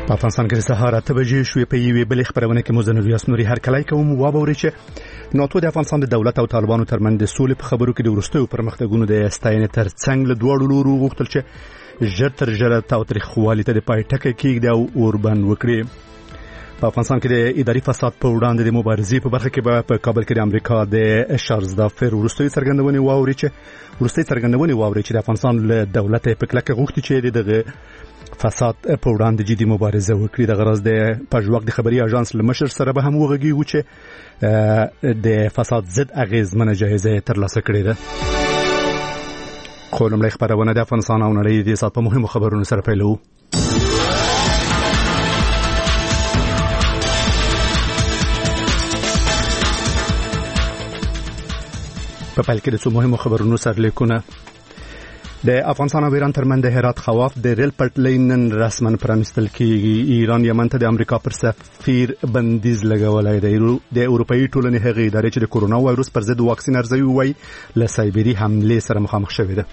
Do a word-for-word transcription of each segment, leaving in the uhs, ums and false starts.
په افغانستان کې سهار اته بجې شوې په یوې بلې خبرونه کې مزن ریاست نوري هر کله کوم واوري چې ناتو د افغانستان د دولت او طالبانو ترمنځ د سولې په خبرو کې د ورستیو پرمختګونو د ستاینې تر څنګ له دوه لورو غوښتل چې ژر تر ژره تاوتریخوالي ته د پای ټکی کېږدي او اوربند وکړي. په افغانستان کې د اداري فساد په وړاندې د مبارزې په برخه کې په کابل کې د امریکا د شارزدا فیر ورستیو څرګندونې واوري چې ورستیو څرګندونې واوري چې د افغانستان له دولت په کلکه غوښتي چې دغه فساد په وړاندې جدي مبارزه وکړي. د غرض د پژواک د خبري اژانس لمشر سره به هم وغږیږو چې د فساد ضد اغیزمنه جایزه ترلاسه کړې ده. خو لومړی خبرونه د افغانستان او نړۍ د سات په مهمو خبرونو سره پیلو. په پیل کې د څو مهمو خبرونو سرلیکونه. د افغانستان او ایران ترمنځ د هرات خواف د ریل پټلۍ نن رسماً پرانیستل کیږي. ایران یمن ته د امریکا پر سفیر بندیز لګولای دی. د اروپאי ټولنې هغه ادارې چې د کورونا وایروس پر ضد واکسین ارزوي وای له سایبری حمله سره مخامخ شوې ده.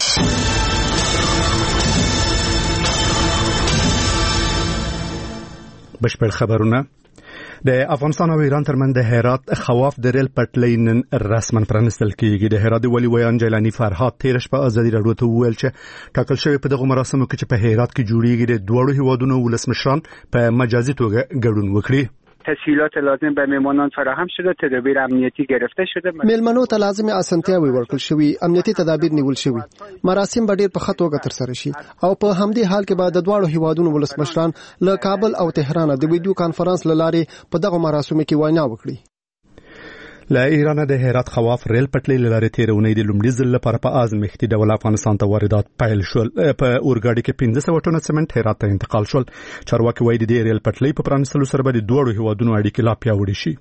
بشپړ خبرونه. د افغانستان او ایران ترمنځ د هرات خواف د ریل پټلۍ نن رسماً پرانیستل کیږي. د هرات ولی ویان جیلانی فرهاد تیر شپه ازادي راډیو ته وویل چې ټاکل شوی په دغه مراسمو کې چې په هرات کې جوړیږي د دوړو هیوادونو ولسمشران په مجازي توګه ګډون وکړي. تسهیلات لازم به میهمانان فراهم شده، تدابیر امنیتی گرفته شده. میلمنو ته لازم اسانتیاوي ورکړل شوی، امنیتی تدابیر نیول شوی. مراسم به ډیر په ښه توګه ترسره شي او په همدې حال کې به د دواړو هیوادونو ولسمشران له کابل او تهران د ویډیو کانفرنس لارې په دغه مراسمو کې وینا وکړي. له ایران د هرات خواف ریل پټلۍ لارې تیرونې د لومړي ځل لپاره په ازمایښتي ډول افغانستان ته واردات پیل شول. په اورګاډي کې پنځه سوه ټنه سمنټ هرات ته انتقال شول. چارواکي وایي د ریل پټلۍ په پرانیستلو سره به د دوه هیوادونو اړیکې لا پیاوړې شي.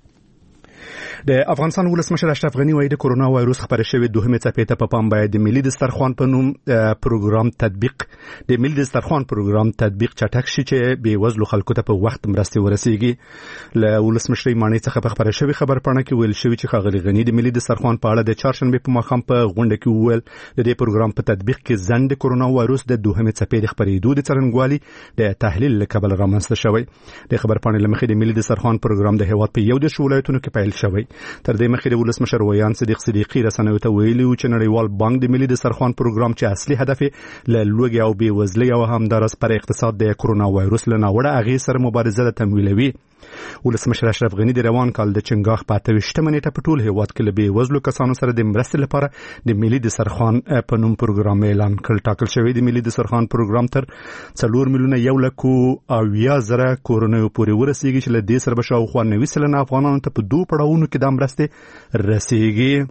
د افغانستان ولسمشر اشرف غنی وایي د کورونا وایروس خبره شوې دوهمه څپې ته په پام باید د ملي دسترخوان په نوم پروګرام تطبیق د ملي دسترخوان پروګرام تطبیق چټک شي چې بې وزلو خلکو ته په وخت مرستې ورسیږي. له ولسمشر مانی څخه په خبره شوې خبر پاڼه کې ویل شوی چې ښاغلي غنی د ملي دسترخوان په اړه د چهارشنبه په ماښام په غونډه کې وویل د دې پروګرام په تطبیق کې ځنډ د کورونا وایروس د دوهمه څپې د خبرېدو د څرنګوالي د تحلیل لکبل رامنځته شوی. د خبر پاڼې لمخې د ملي دسترخوان پروګرام د هیواد په یو د ولایتونو کې پیل شوی. تر دې مخکې د ولسمشر ویان صدیق صدیقی رسنیو ته ویلي و چې نړیوال بانک د ملي دسترخوان پروګرام چې اصلي هدف یې له لوږې او بې وزلۍ او همدارس پر اقتصاد د کورونا وایروس له ناوړه اغېز سره مبارزه تمویلوي. ولسمشر اشرف غنی د روان کال د چنګاښ په اته ویشتمه نیټه په ټول هیواد کې له بې وزلو کسانو سره د مرستې لپاره د ملي دسترخوان په نوم پروګرام اعلان کړ. ټاکل شوی د ملي دسترخوان پروګرام تر څلور میلیونه یو لک او یا زره کورونو پورې ورسیږي چې له دې سره به شاوخوا نوي سلنه افغانانو ته په دوه پړاوونو کې د مرستې رسیږي.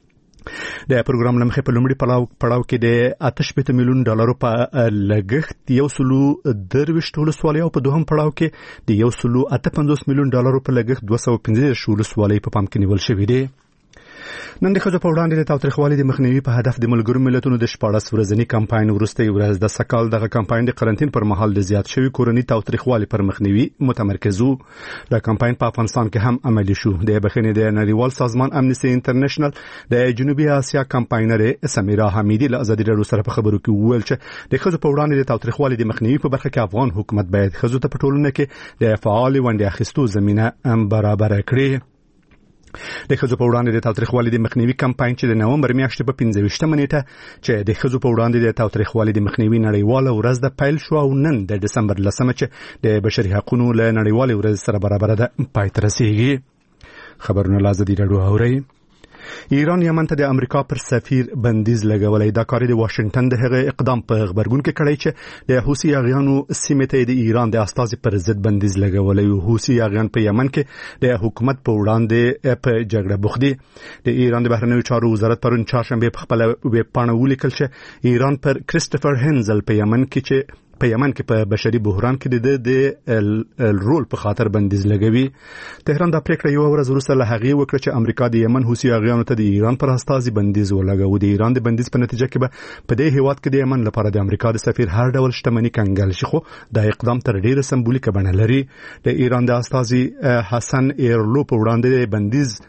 د پروګرام لمخې په لومړي پړاو کې د اته شپېته میلیون ډالرو په لګښت یو سلو درویشت ولسوالۍ او په دوهم پړاو کې د یو سلو اته پنځوس میلیون ډالرو په لګښت دوه سوه پنځه دېرش ولسوالۍ په پام کې نیول شوي دي. نن د ښځو په وړاندې د تاوتریخوالي د مخنیوي په هدف د ملګرو ملتونو د شپاړس ورځني کمپاین وروستۍ ورځ د سکال دغه کمپاین د قرنټین پر مهال د زیات شوي کورني تاوتریخوالي پر مخنیوي متمرکز وو. دا کمپاین په افغانستان کې هم عملي شو. د بخښنې د نړیوال سازمان امنیسټي انټرنیشنل د جنوبي اسیا کمپاینر سمیرا حمیدی له ازادي راډیو سره په خبرو کې وویل چې د ښځو په وړاندې د تاوتریخوالي د مخنیوي په برخه کې افغان حکومت باید ښځو ته په ټولنه کې د فعال ونډې اخیستو زمینه برابر کړي. د ښځو په وړاندې د تاوتریخوالي د مخنیوي کمپاین چې د نومبر میاشتې په پنځه ویشتمه نیټه چې د ښځو په وړاندې د تاوتریخوالي د مخنیوي نړیواله ورځ د پیل شو او نن د دسمبر لسمه چې د بشري حقوقو له نړیوالې ورځ سره برابر ده پای ته رسیږي. خبرونه له ازادي راډیو اورئ. ایران یمن ته د امریکا پر سفیر بندیز لګولای. دا کار د واشنگټن د هغه اقدام په خبرګون کې کړی چې د حوثي اغیانو سیمې ته د ایران د استازي پر ضد بندیز لګولای. حوثي اغیان په یمن کې د حکومت په وړاندې په جګړه بوخت دي. د ایران د بهرنیو چارو وزارت پرون چهارشنبه په خپل ویب پاڼه ولیکل چې ایران پر کریسټوفر هنزل په یمن کې چې په یمن کې په بشري بحران کې د رول په خاطر بندیز لګوي. تهران دا پریکړه یو ورځ وروسته له هغې وکړه چې امریکا د یمن حوثي اغیانو ته د ایران پر استازي بندیز ولګاوه. د ایران د بندیز په نتیجه کې به په دې هیواد کې د یمن لپاره د امریکا د سفیر هر ډول شتمنۍ کنګل شي. خو دا اقدام تر ډیره سمبولیکه بڼه لري. د ایران د استازي حسن ایرلو په وړاندې بندیز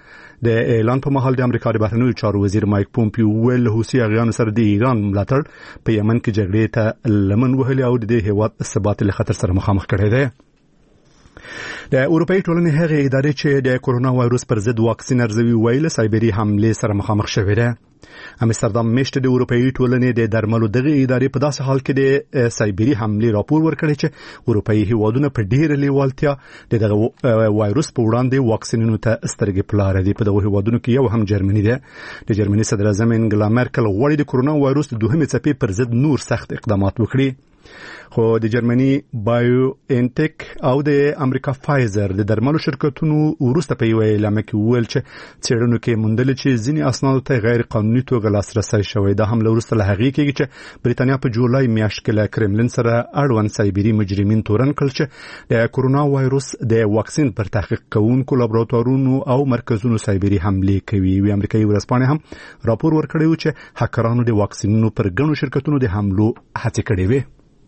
د اعلان په مهال د امریکا د بهرنیو چارو وزیر مایک پومپیو ویل حوثي اغیان سره د ایران ملاتړ په یمن کې جګړې ته لمن وهلي او د هیواد ثبات له خطر سره مخامخ کړی دی. د اروپאי ټولنې هغه ادارې چې د کورونا وایروس پر ضد واکسین ارزوي ویل سایبری حمله سره مخامخ شوې ده. امستردام میشته د اروپאי ټولنې د درملو دغه ادارې په داسې حال کې د سایبری حمله راپور ورکړی چې اروپאי هیوادونه په ډیر لیوالتیا د دغه وایروس په وړاندې واکسینونو ته سترګې پلار دي. په دغه هیوادونو کې یو هم جرمني ده. د جرمني صدر اعظم انګلا مارکل غواړي د کورونا وایروس د دوهمې څپې پر ضد نور سخت اقدامات وکړي. خو د جرمني بایو انټیک او د امریکا فایزر د درملو شرکتونو ورسته په یو اعلان کې ویل چې څېړنو کې موندل چې ځینې اسنادو ته غیر قانوني توګه لاسرسي شوی. دا هم له وروسته له هغې کېږي چې بریتانیا په جولای میاشت کې له کرملین سره اړوند سایبري مجرمین تورن کړل چې د کورونا وایروس د واکسین پر تحقیق کوونکو لابراتوارونو او مرکزونو سایبري حمله کوي. وی امریکایي ورځپاڼې هم راپور ورکړی و چې هکرانو د واکسینونو پر ګڼو شرکتونو د حملو هڅې کړې وې.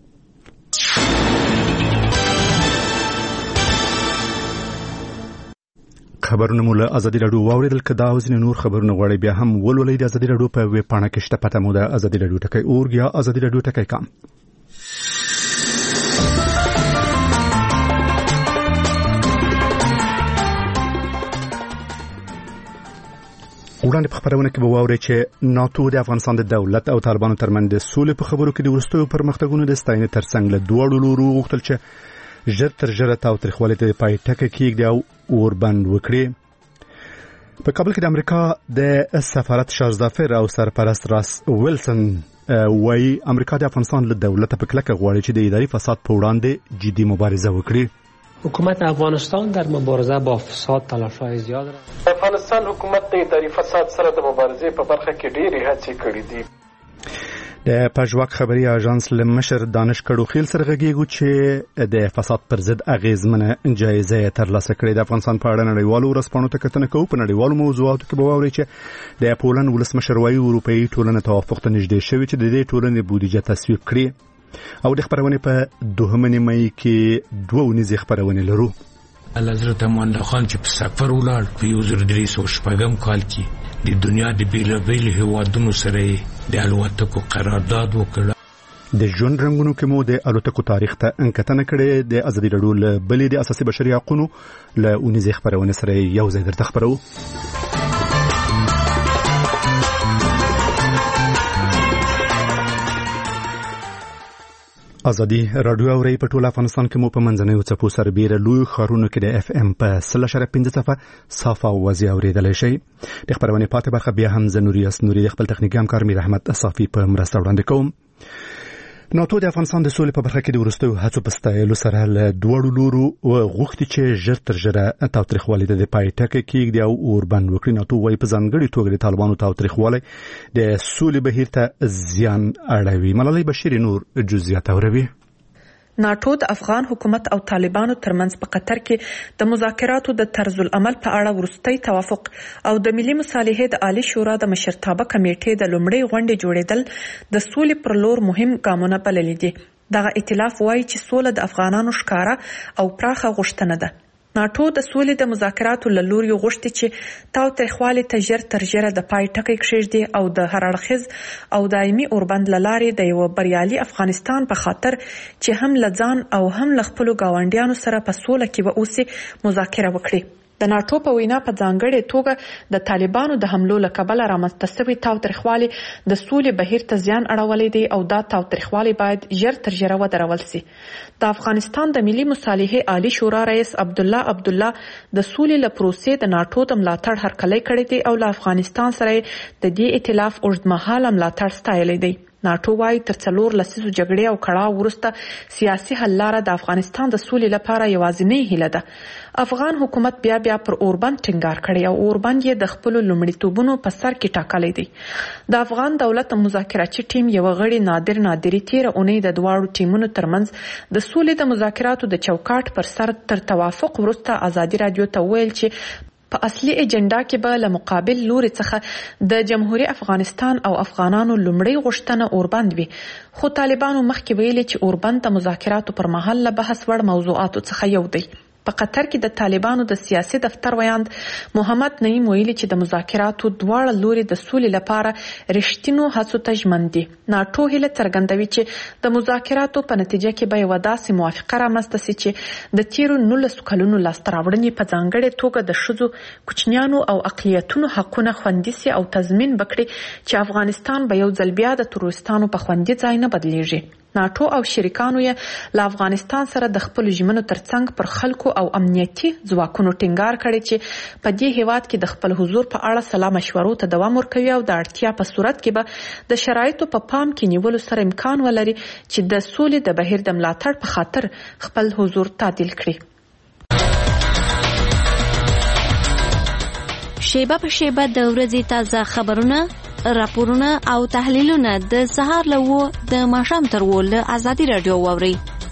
خبرونه مو له ازادي رادیو واوریدل. که دا وزن نور خبرونه غواړي بیا هم ولولئ د ازادي رادیو په ویب پاڼه کې شته. پته مو د ازادي رادیو ټکی اورګ یا ازادي رادیو ټکی کام. وړاندې په خبرونه کې به واورئ چې ناتو د افغانستان د دولت او طالبانو ترمنځ د سولې په خبرو کې د وروستیو پرمختګونو د ستاینې ترڅنګ له دواړو لورو غوښتل چې ژر تر ژره تاوتریخوالي ته پای ټکی کېږدي او اوربند وکړي. په کابل کې د امریکا د سفارت شارزافر او سرپرست راس ویلسن وايي امریکا د افغانستان له دولت په کلکه غواړي چې د اداري فساد په وړاندې جدي مبارزه وکړي. حکومت افغانستان در مبارزه با فساد تلاش‌های زیاد را افغانستان حکومت د اداري فساد سره د مبارزې په برخه کې ډېرې هڅې کړې دي. د پژواک خبري اژانس لمشر دانش کړو خیل سره غږیږي چې د فساد پر ضد اغیزمنه جایزه ترلاسه کړې. د افغانستان په اړه نړیوالو ورځپاڼو ته کتنه کوو. په نړیوالو موضوعاتو کې به واورئ چې د پولند ولسمشر وايي اروپאי ټولنه توافق ته نږدې شوې چې د دې ټولنې بودیجه تصویب کړي. او د خبرونه په دوهمه نیمه کې دوه ونیزې خبرونه لرو. حضرت امان الله خان چې په سفر ولاړ په یو زر درې سوه شپږم کال کې د دنیا د بیلابیلو هیوادونو سره د الوتکو قرارداد وکړ. د ژوند رنګونو کې مو د الوتکو تاریخ ته انکتنه کړې. د ازادي رادیو له بلې د اساسي بشري حقوقو له ونیزې خبرونه سره یو ځای درته خبرو. ازادي رادیو اوري په ټول افغانستان کې مو په منځنوي څپو سربېره لوی ښارونو کې د اف ام په سل شره پنځه صفه صافه وزي اوریدلای شي. د خبرونه پاتې برخه بیا هم زنوري اسنوري د خپل تخنیکي همکار میر احمد صافي په مرسته وړاندې کوم. ناتو د افغانستان د سولې په برخه کې د ورستیو هڅو په ستایلو سره له دوړو لورو غوښتي چې ژر تر ژره تاوتریخوالي د پای ټکی کېږدي او اوربند وکړي. ناتو وايي په ځانګړي توګه د طالبانو تاوتریخوالي د سولې بهیر ته زیان اړوي. ملالۍ بشیر نور جزئیات اوروي. ناتو د افغان حکومت او طالبانو ترمنځ په قطر کې د مذاکراتو د طرز العمل په اړه وروستي توافق او د ملي مصالحې د عالی شورا د مشرتابه کمیټې د لومړۍ غونډې جوړېدل د سولې پر لور مهم ګامونه بلل دي. دغه ائتلاف وایي چې سوله د افغانانو ښکارا او پراخه غوښتنه ده. ناتو د سولې د مذاکراتو له لوري غوښتي چې تاوتریخوالي ته ژر تر ژره د پای ټکی کېږدي او د هر اړخیز او دایمي اوربند له لارې د یو بریالي افغانستان په خاطر چې هم له ځان او هم له خپلو ګاونډیانو سره په سوله کې به اوسي مذاکره وکړي. د ناتو په وینا په ځانګړې توګه د طالبانو د حملو له کبله رامنځته شوي تاوتریخوالي د سولې بهیر ته زیان اړولی دی او دا تاوتریخوالي باید ژر تر ژره ودرول سي. د افغانستان د ملي مصالحې عالی شورا رئیس عبدالله عبدالله د سولې له پروسې د ناتو د ملاتړ هرکلی کړی دی او له افغانستان سره د دې ائتلاف اوږدمهاله ملاتړ ستایلی دی. ناتو وايي تر څلور لسیزو جګړې او کړاو وروسته سیاسي حل لاره د افغانستان د سولې لپاره یوازینۍ هیله ده. افغان حکومت بیا بیا پر اوربند ټینګار کړی او اوربند یې د خپلو لومړیتوبونو په سر کې ټاکلی دی. د افغان دولت مذاکراتي ټیم یو غړي نادر نادری تیر اونۍ د دواړو ټیمونو ترمنځ د سولې د مذاکراتو د چوکاټ پر سر تر توافق وروسته ازادي رادیو ته ویل چې په اصلي اجنډا کې به له مقابل لوري څخه د جمهوریت افغانستان او افغانانو لومړی غوښتنه اوربند وي. خو طالبانو مخکې ویلي چې اوربند د مذاکراتو پر مهال له بحث وړ موضوعاتو څخه یو دی. په قطر کې د طالبانو د سیاسي دفتر ویاند محمد نعیم ویلي چې د مذاکراتو دواړه لوري د سولې لپاره رښتینو هڅو ته ژمن دي. ناټو هیله څرګندوي چې د مذاکراتو په نتیجه کې به یوه داسې موافقه رامنځته سي چې د تیرو نولسو کلونو لاسته راوړنې په ځانګړې توګه د ښځو، کوچنیانو او اقلیتونو حقونه خوندي سي او تضمین وکړي چې افغانستان به یو ځل بیا د تروریستانو په خوندي ځای نه بدلیږي. ناټو او شریکانو یې له افغانستان سره د خپلو ژمنو ترڅنګ پر خلکو او امنیتي ځواکونو ټینګار کړی چې په دې هیواد کې د خپل حضور په اړه سلا مشورو ته دوام ورکوي او د اړتیا په صورت کې به د شرایطو په پام کې نیولو سره امکان ولري چې د سولې د بهیر د ملاتړ په خاطر خپل حضور تعدیل کړي. شیبه په شیبه د ورځې تازه خبرونه، راپورونه او تحلیلونه د سهار له وو د ماښام تر وو له ازادي رادیو واوري.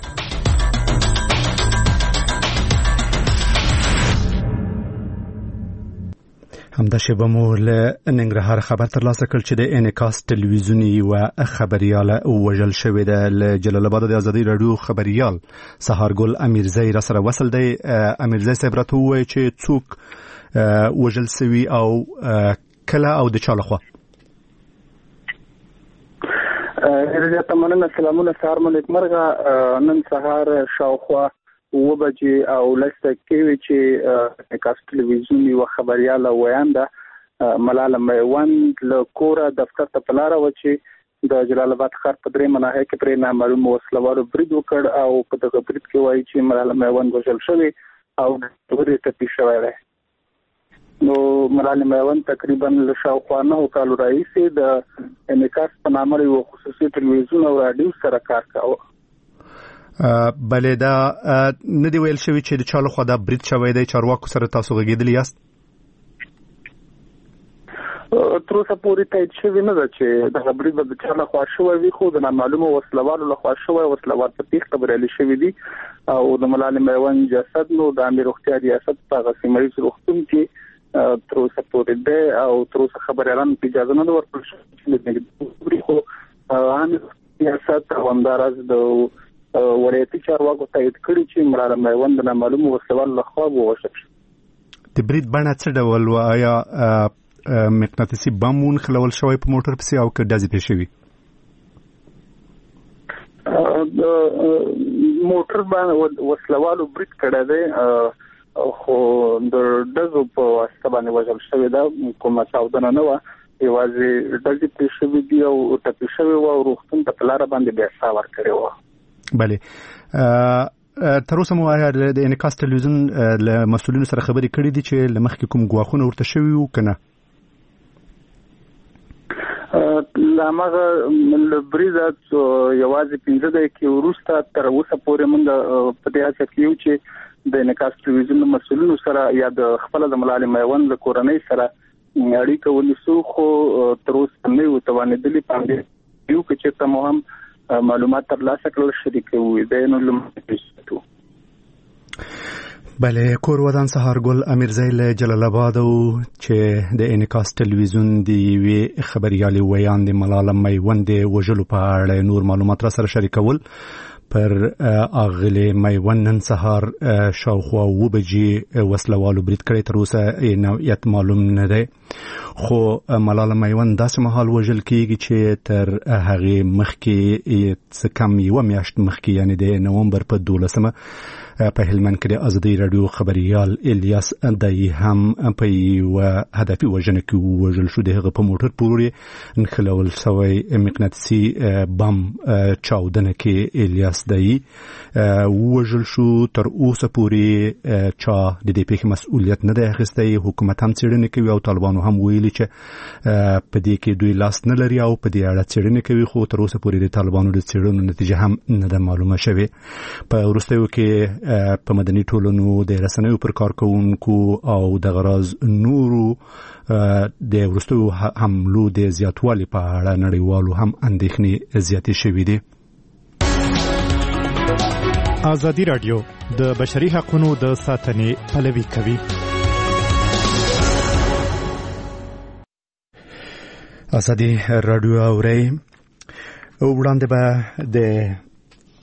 همدا شیبه مو له ننګرهار خبر ترلاسه کړ چې د انعکاس تلویزیوني و خبرياله وژل شوې ده. له جلال آباد د ازادي رادیو خبريال سهارګل امیرزی را سره وصل دی. امیرزی صاحب راته ووایي چې څوک وژل شوي او کله او د چا لخوا؟ ډېر مننه. سلامونه، سهار مو نیکمرغه. نن سهار شاوخوا اوه بجې او لس دقیقې وې چې انعکاس تلویزیون یوه خبریاله ویانده ملاله میوند له کوره دفتر ته په لاره وه چې د جلال آباد ښار په درېیمه ناحیه کې پرې نامعلومو وسلوالو برید وکړ او په دغه برید کې وایي چې ملاله میوند وژل شوې او ډېرې ټپي شوی دی. نو ملاله میوند تقریبا له شاوخوا نهو کالو راهیسې د انعکاس په نامه یوه خصوصي تلویزیون او راډیو سره کار کاوه. بلې دا نه دی ویل شوي چې د چا لخوا دا برید شوی دی؟ چارواکو سره تاسو غږېدلي یاست؟ تر اوسه پورې تایید شوې نه ده چې دغه برید به د چا لخوا شوی وي، خو د نامعلومو وسلوالو لخوا شوی. وسلوال په تیښته بریالي شوي دي او د ملالې میوند جسد نو د عامې روغتیا ریاست په هغه سیمه ییز روغتون کې تر اوسه پورې دی او تر اوسه خبریالانو ته اجازه نه ده ورکړل شوې چې خو عامې ریاست او همداراز د ولایتي چارواکو تایید کړي چې ملاله میوند د نامعلومو وسلوالو لخوا ووژل شو. د برید بڼه څه ډول وه؟ آیا مقناطیسي بم ونښلول شوی په موټر پسې او که ډزې پرې شوي؟ د موټر باندې وسلوالو برید کړی دی خو د ډزو په واسطه باندې وژل شوی ده. کومه چاودنه نه وه، یوازې ډزې پرې شوي دي او ټپي شوي وه او روغتون ته په لاره باندې بیا ساه ورکړې وه. بله، تر اوسه مو د انعکاس تلویزیون له مسؤلینو سره خبرې کړې دي چې له مخکې کوم ګواښونه ورته شوي وو که نه؟ له هماغه له بریده یوازې پنځه دقیقې وروسته تر اوسه پورې موږ په دې هڅه کې یو چې د انعکاس تلویزیون له مسؤلینو سره یا د خپله د ملالې میوند له کورنۍ سره اړیکه ونیسو، خو تر اوسه نه یو توانېدلي. په همدې یو که چېرته مو هم معلومات ترلاسه کړل شریکوي دی نو لومړی. بله، کور ودان سهارګل امیرزی له جلال آباد چې د انعکاس تلویزیون د یوې خبریالې ویاندې ملاله میوند د وژلو په اړه نور معلومات را سره شریکول. پر اغلی میوند نن سهار شاوخوا اوه بجې وسلوالو برید کړی. تر اوسه نوعیت معلوم نه دی، خو ملاله میوند داسې مهال وژل کېږي چې تر هغې مخکې څه کم یوه میاشت مخکې یعنې د نومبر په دولسمه په هلمند کې د ازادي راډیو خبریال الیاس دایي هم په یوه هدفي وژنه کې ووژل شو. د هغه په موټر پورې نښلول شوی مقناطیسي بم چاودنه کې الیاس دایي ووژل شو. تر اوسه پورې چا د دې پیښې مسؤلیت نه دی اخیستی. حکومت هم څېړنې کوي او طالبانو هم ویلي چې په دې کې دوی لاس نه لري او په دې اړه څېړنې کوي، خو تر اوسه پورې د طالبانو د څېړنو نتیجه هم نه ده معلومه شوې. په وروستیو کې په مدني ټولنو د رسنیو پر کارکوونکو او د غراز نورو د وروستیو حملو د زیاتوالي په اړه نړیوالو هم اندېښنې زیاتې شوې دي. ازادي راډیو د بشري حقوقو د ساتنې پلوي کوي. ازادي راډیو اوري وړاندې به د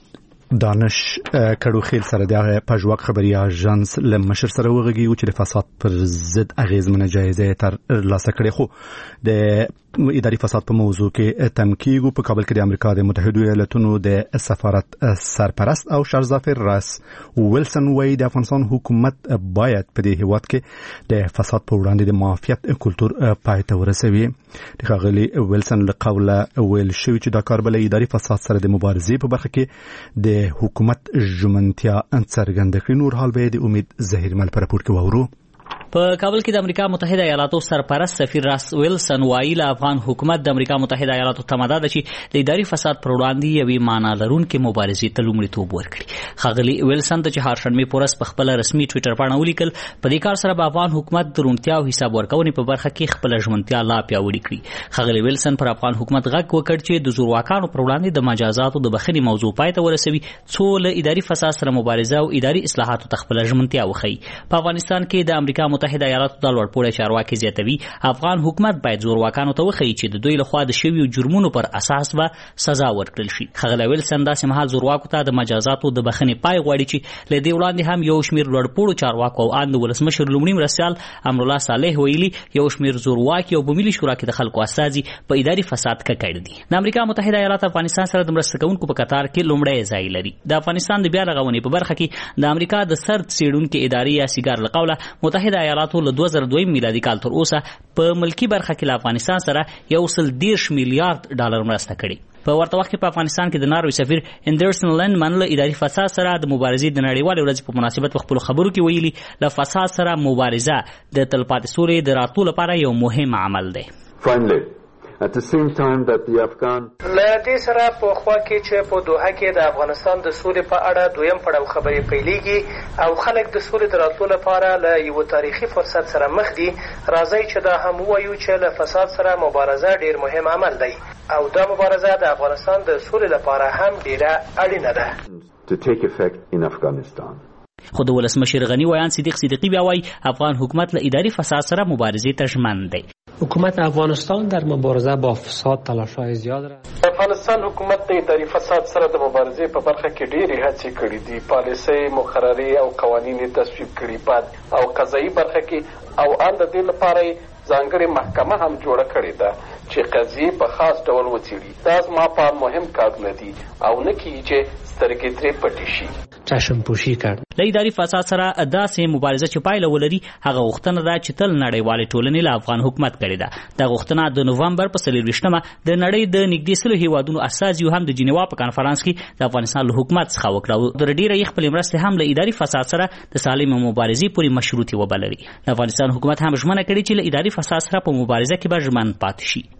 دانش کډو خیل سره د پژواک خبري اژانس لمشر سره وغږی او چې د فساد پر ضد اغیزمنه جایزه تر لاسه کړې خو د اداري فساد په موضوع کې تمکیګو په کابل کې د امریکا د متحده ایالاتونو د سفارت سرپرست او شرزافر راس ویلسن وای د افغانستان حکومت باید په دې هیواد کې د فساد په وړاندې د معافیت کلتور پای ته ورسوي. د غلي ویلسن له قوله ویل شوی چې د کار بل اداري فساد سره د مبارزې په برخه کې د حکومت ژمنتیا څرګنده کړي. نور حال به د امید زهیر مل پر راپور کې وورو. په کابل کې د امریکا متحده ایالاتو سرپرست سفیر راس ویلسن وایي افغان حکومت د امریکا متحده ایالاتو تماده ده چې د اداري فساد پر وړاندې یوې معنا لرونکې مبارزې ته لومړیتوب ورکړي. ښاغلي ویلسن د چهارشنبې په ورځ په خپل رسمي ټویټر باندې ولیکل په دې کار سره به افغان حکومت د روڼتیا او حساب ورکونې په برخه کې خپل ژمنتیا لا پیاوړې کړي. ښاغلي ویلسن پر افغان حکومت غږ وکړ چې د زورواکانو پر وړاندې د مجازاتو د بخښنې موضوع پای ته ورسوي څو له اداري فساد سره مبارزه او اداري اصلاحاتو ته خپل ژمنتیا وښيي. په افغانستان کې د امریکا متحده ایالاتو د لوړپوړي چارواکي زیاتوي افغان حکومت باید زورواکانو ته وښيي چې د دوی لخوا د شویو جرمونو پر اساس به سزا ورکړل شي. ښاغلی ویلسن داسې مهال زورواکو ته د مجازاتو د بخښنې پای غواړي چې له دې وړاندې هم یو شمېر لوړپوړو چارواکو او ان د ولسمشر لومړي مرستیال امرالله صالح ویلي یو شمېر زورواکي او په ملي شورا کې د خلکو استازي په اداري فساد ککړ دي. د امریکا متحده ایالات افغانستان سره د مرسته کوونکو په قطار کې لومړی ځای لري. د افغانستان د بیا رغونې په برخه کې د امریکا د سرد څېړونکي ادارې یا سیګار له قوله متحده ایالاتو له دوه زره دویم میلادي کال تر اوسه په ملکی برخه کې له افغانستان سره یو سل دېرش میلیارډ ډالر مرسته کړې. په ورته وخت کې په افغانستان کې د ناروې سفیر اندرسن لندمن له اداري فساد سره د مبارزې د نړیوالې ورځې په مناسبت په خپلو خبرو کې ویلي له فساد سره مبارزه د تلپاتې سولې د راتلو لپاره یو مهم عمل دی. Finally, at the same time that the Afghan له دې سره په خوا کې چې په دوحه کې د افغانستان د سولې په اړه دویم پړاو خبرې پیلېږي او خلک د سولې د راتلو لپاره له یو تاریخي فرصت سره مخ دي، راځئ چې دا هم ووایو چې له فساد سره مبارزه ډیر مهم عمل دی او دا مبارزه د افغانستان د سولې لپاره هم ډیره اړینه ده. to take effect in Afghanistan. خو د ولسمشر غنی ویان صدیق صدیقی بیا وایي افغان حکومت له اداري فساد سره مبارزې ته ژمن دی. حکومت افغانستان در مبارزه با فساد تلاش‌های زیاد را افغانستان حکومت د اداري فساد سره د مبارزې په برخه کې ډېرې هڅې کړې دي. پالیسۍ، مقررې او قوانین یې تصویب کړي. په او قضایي برخه کې او ان د دې لپاره ځانګړې محکمه هم جوړه کړې ده چې قضیې په خاص ډول وڅېړي. دا زما په مهم کارونه دي او نه کېږي چې سترګې ترې پټې شي. چشم پوشي کړ. له اداري فساد سره داسې مبارزه چې پایله ولري هغه غوښتنه ده چې تل نړیوالې ټولنې له افغان حکومت کړې ده. دا غوښتنه د نومبر په څلېرویشتمه د نړۍ د نږدې سلو هیوادونو استازیو هم د جنیوا په کنفرانس کې د افغانستان له حکومت څخه وکړه او د ډېرې یې خپلې مرستې هم له اداري فساد سره د سالمې مبارزې پورې مشروطې وبلري. د افغانستان حکومت هم ژمنه کړې چې له اداري فساد سره په مبارزه کې به ژمن پاتې شي.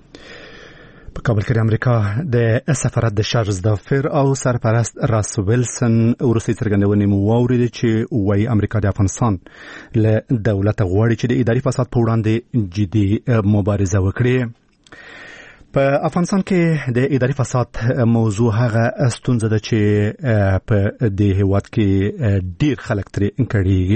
په کابل کې د امریکا د سفارت د شرزافر او سرپرست راس ویلسن وروستۍ څرګندونې مو واورېدې چې وایي امریکا د افغانستان له دولت غواړي چې د اداري فساد په وړاندې جدي مبارزه وکړي. په افغانستان کې د اداري فساد موضوع هغه ستونزه ده چې په دې هیواد کې ډیر خلک ترې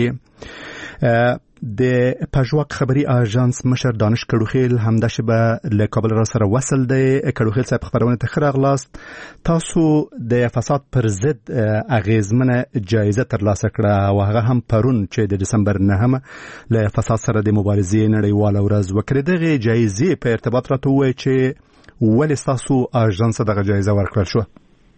کړيږي. د پژواک خبري اژانس مشر دانش کډوخیل همداشه به له کابل را سره وصل دی. کډوخیل صاحب خبرونه ته خراغلاست. تاسو د فساد پر ضد اغیزمنه جایزه ترلاسه کړه او هغه هم پرون چې د دسمبر نهمه له فساد سره د مبارزې نړیواله ورځ وکړه. دغه جایزې په ارتباط راته وایي چې ولې تاسو اژانس دغه جایزه ورکړل شو؟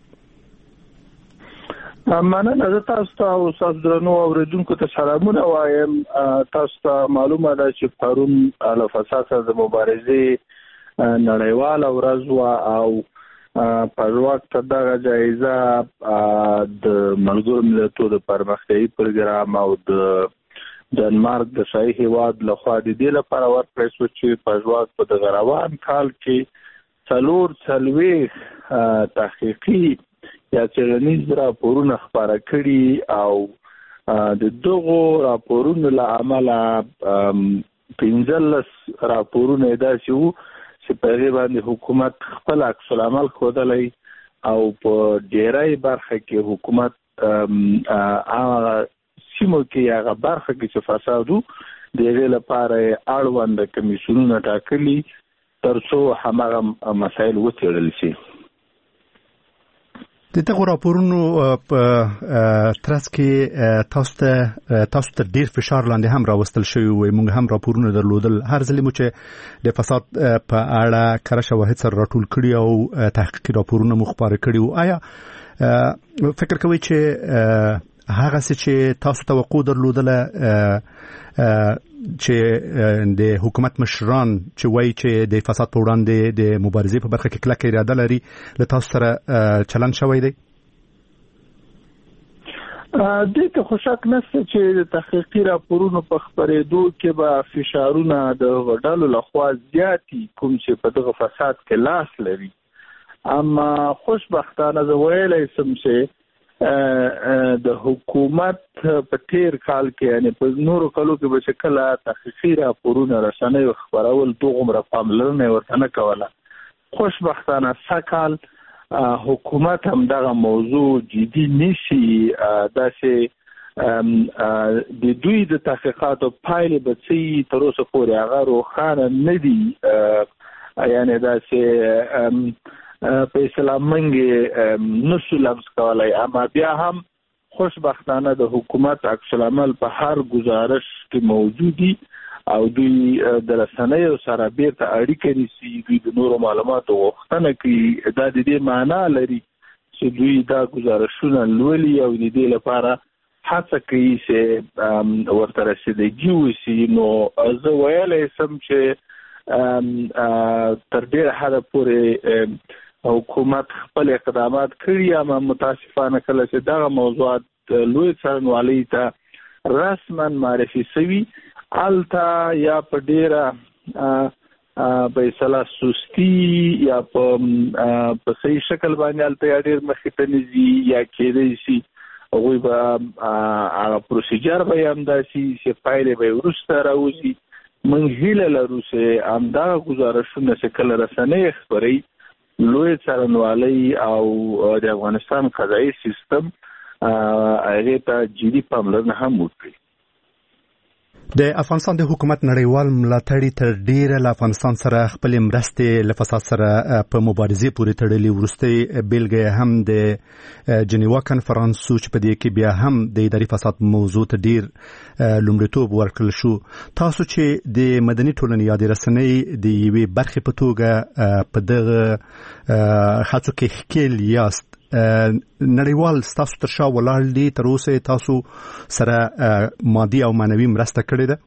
مننه. زه تاسو ته او تاسو درنو اوریدونکو ته سلامونه وایم. تاسو ته معلومه ده چې پرون له فساد سره د مبارزې نړیواله ورځ وه او پژواک ته دغه جایزه د ملګرو ملتونو د پرمختیایي پروګرام او د ډنمارک د شاهي هیواد لخوا د دې لپاره ورکړل شو چې پژواک په دغه روان کال کې څلور څلوېښت تحقیقي یا څېړنیز راپورونه خپاره کړي او د دغو راپورونو له امله پنځلس راپورونه یې داسې وو چې په هغې باندې حکومت خپل عکس العمل ښودلی او په ډېری برخه کې حکومت هغه سیمو کې هغه برخه کې چې فساد و د هغې لپاره یې اړونده کمیسیونونه ټاکلي تر څو هماغه مسایل وڅېړل شي. د دغه راپورونو په ترڅ کې تاسو ته تاسو ته ډیر فشار لاندې هم راوستل شوی وي. موږ هم راپورونه درلودل، هر ځل مو چې د فساد په اړه کره شواهد سره راټول کړي او تحقیقي راپورونه مو خپاره کړي وو. آیا فکر کوئ چې هغه څه چې تاسو توقع درلودله چې د حکومت مشران چې وایي چې د فساد په وړاندې د مبارزې په برخه کې کلکه اراده لري له تاسو سره چلند شوی دی؟ دې ته خو شک نشته چې د تحقیقي راپورونو په خپرېدو کې به فشارونه د وډالو لخوا زیاتی کوم چې په دغه فساد کې لاس لري. اما خوشبختانه زه ویلی سم چې د حکومت په تیر کال کې یعنی په نورو کالو کې به کله تحقیقي راپورونه رسنیو خپرول دوغومره پاملرنه ورته نه کوله. خوشبختانه سکال حکومت هم دغه موضوع جدي نیسي. داسې د دوی د تحقیقاتو پایلې به څه تر اوسه پورې هغه روښانه نه دي. یعنی داسې په اسلام منګي نشو لمس کولای. اما بیا هم خوشبختانه د حکومت عکس العمل په هر گزارش کې موجودي او دوی د رسنیو سره بیرته اړیکه نیسي، دوی د نورو معلوماتو غوښتنه کوي. دا د دې معنا لري چې دوی دا گزارشونه لولي او د دې لپاره هڅه کوي چې ورته رسیدګي وشي. نو زه ویلی سم چې تر ډېره حده پورې حکومت خپل اقدامات کړي، اما متاسفانه کله چې دغه موضوعات لوی څارنوالۍ ته رسما معرفي شوي الته یا په ډیره په اصطلاح سستی یا په صحیح شکل باندې الته یا ډیر مخکې ته نځي یا کېدای شي هغوی به هغه پروسیجر به یې همداسې چې پایلې به یې وروسته راوځي. موږ هیله لرو چې همدغه ګزارشونه چې کله رسنۍ خپروي لوی څارنوالۍ او د افغانستان قضایي سیستم هغې ته جدي پاملرنه هم وکړي. د افغانستان د حکومت نړیوال ملاتړي تر ډیره له افغانستان سره خپل مرستې له فساد سره په مبارزې پورې تړلې. وروستۍ بیلګه هم د جنیوا کنفرانس چې په دې کې بیا هم د اداري فساد موضوع ته ډیر لومړیتوب ورکړل شو. تاسو چې د مدني ټولنې یا د رسنۍ د یوې برخې په توګه په دغه هڅو کې ښکېل یاست، نړیوال ستاسو تر شا ولاړ دي، تر اوسه تاسو سره مادي او معنوي مرسته کړې ده؟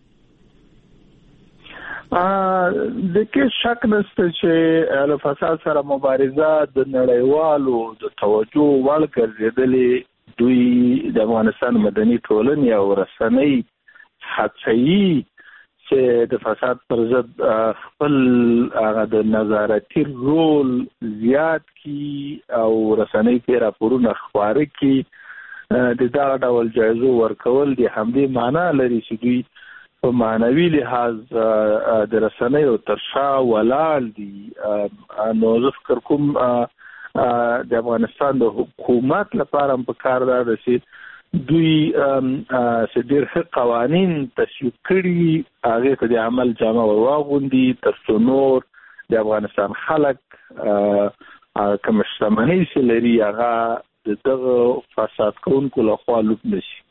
د کې شک نشته چې له فساد سره مبارزه د نړیوالو د توجه وړ ګرځېدلې. دوی د افغانستان مدني ټولنې او رسنۍ هڅوي چې د فساد پر ضد خپل هغه د نظارتي رول زیات کی او رسنۍ کې راپورونه خپاره کی. د دغه ډول جایزو ورکول د همدې معنا لري چې دوی په معنوي لحاظ د رسنیو تر شا ولاړ دي. نو زه فکر کوم د افغانستان د حکومت لپاره هم پکار ده چې دوی چې ډېر ښه قوانین تصویب کړي هغې ته د عمل جامه ور واغوندي تر څو نور د افغانستان خلک کومه شتمنۍ چې لري هغه د دغه فساد کوونکو لخوا لوټ نه شي.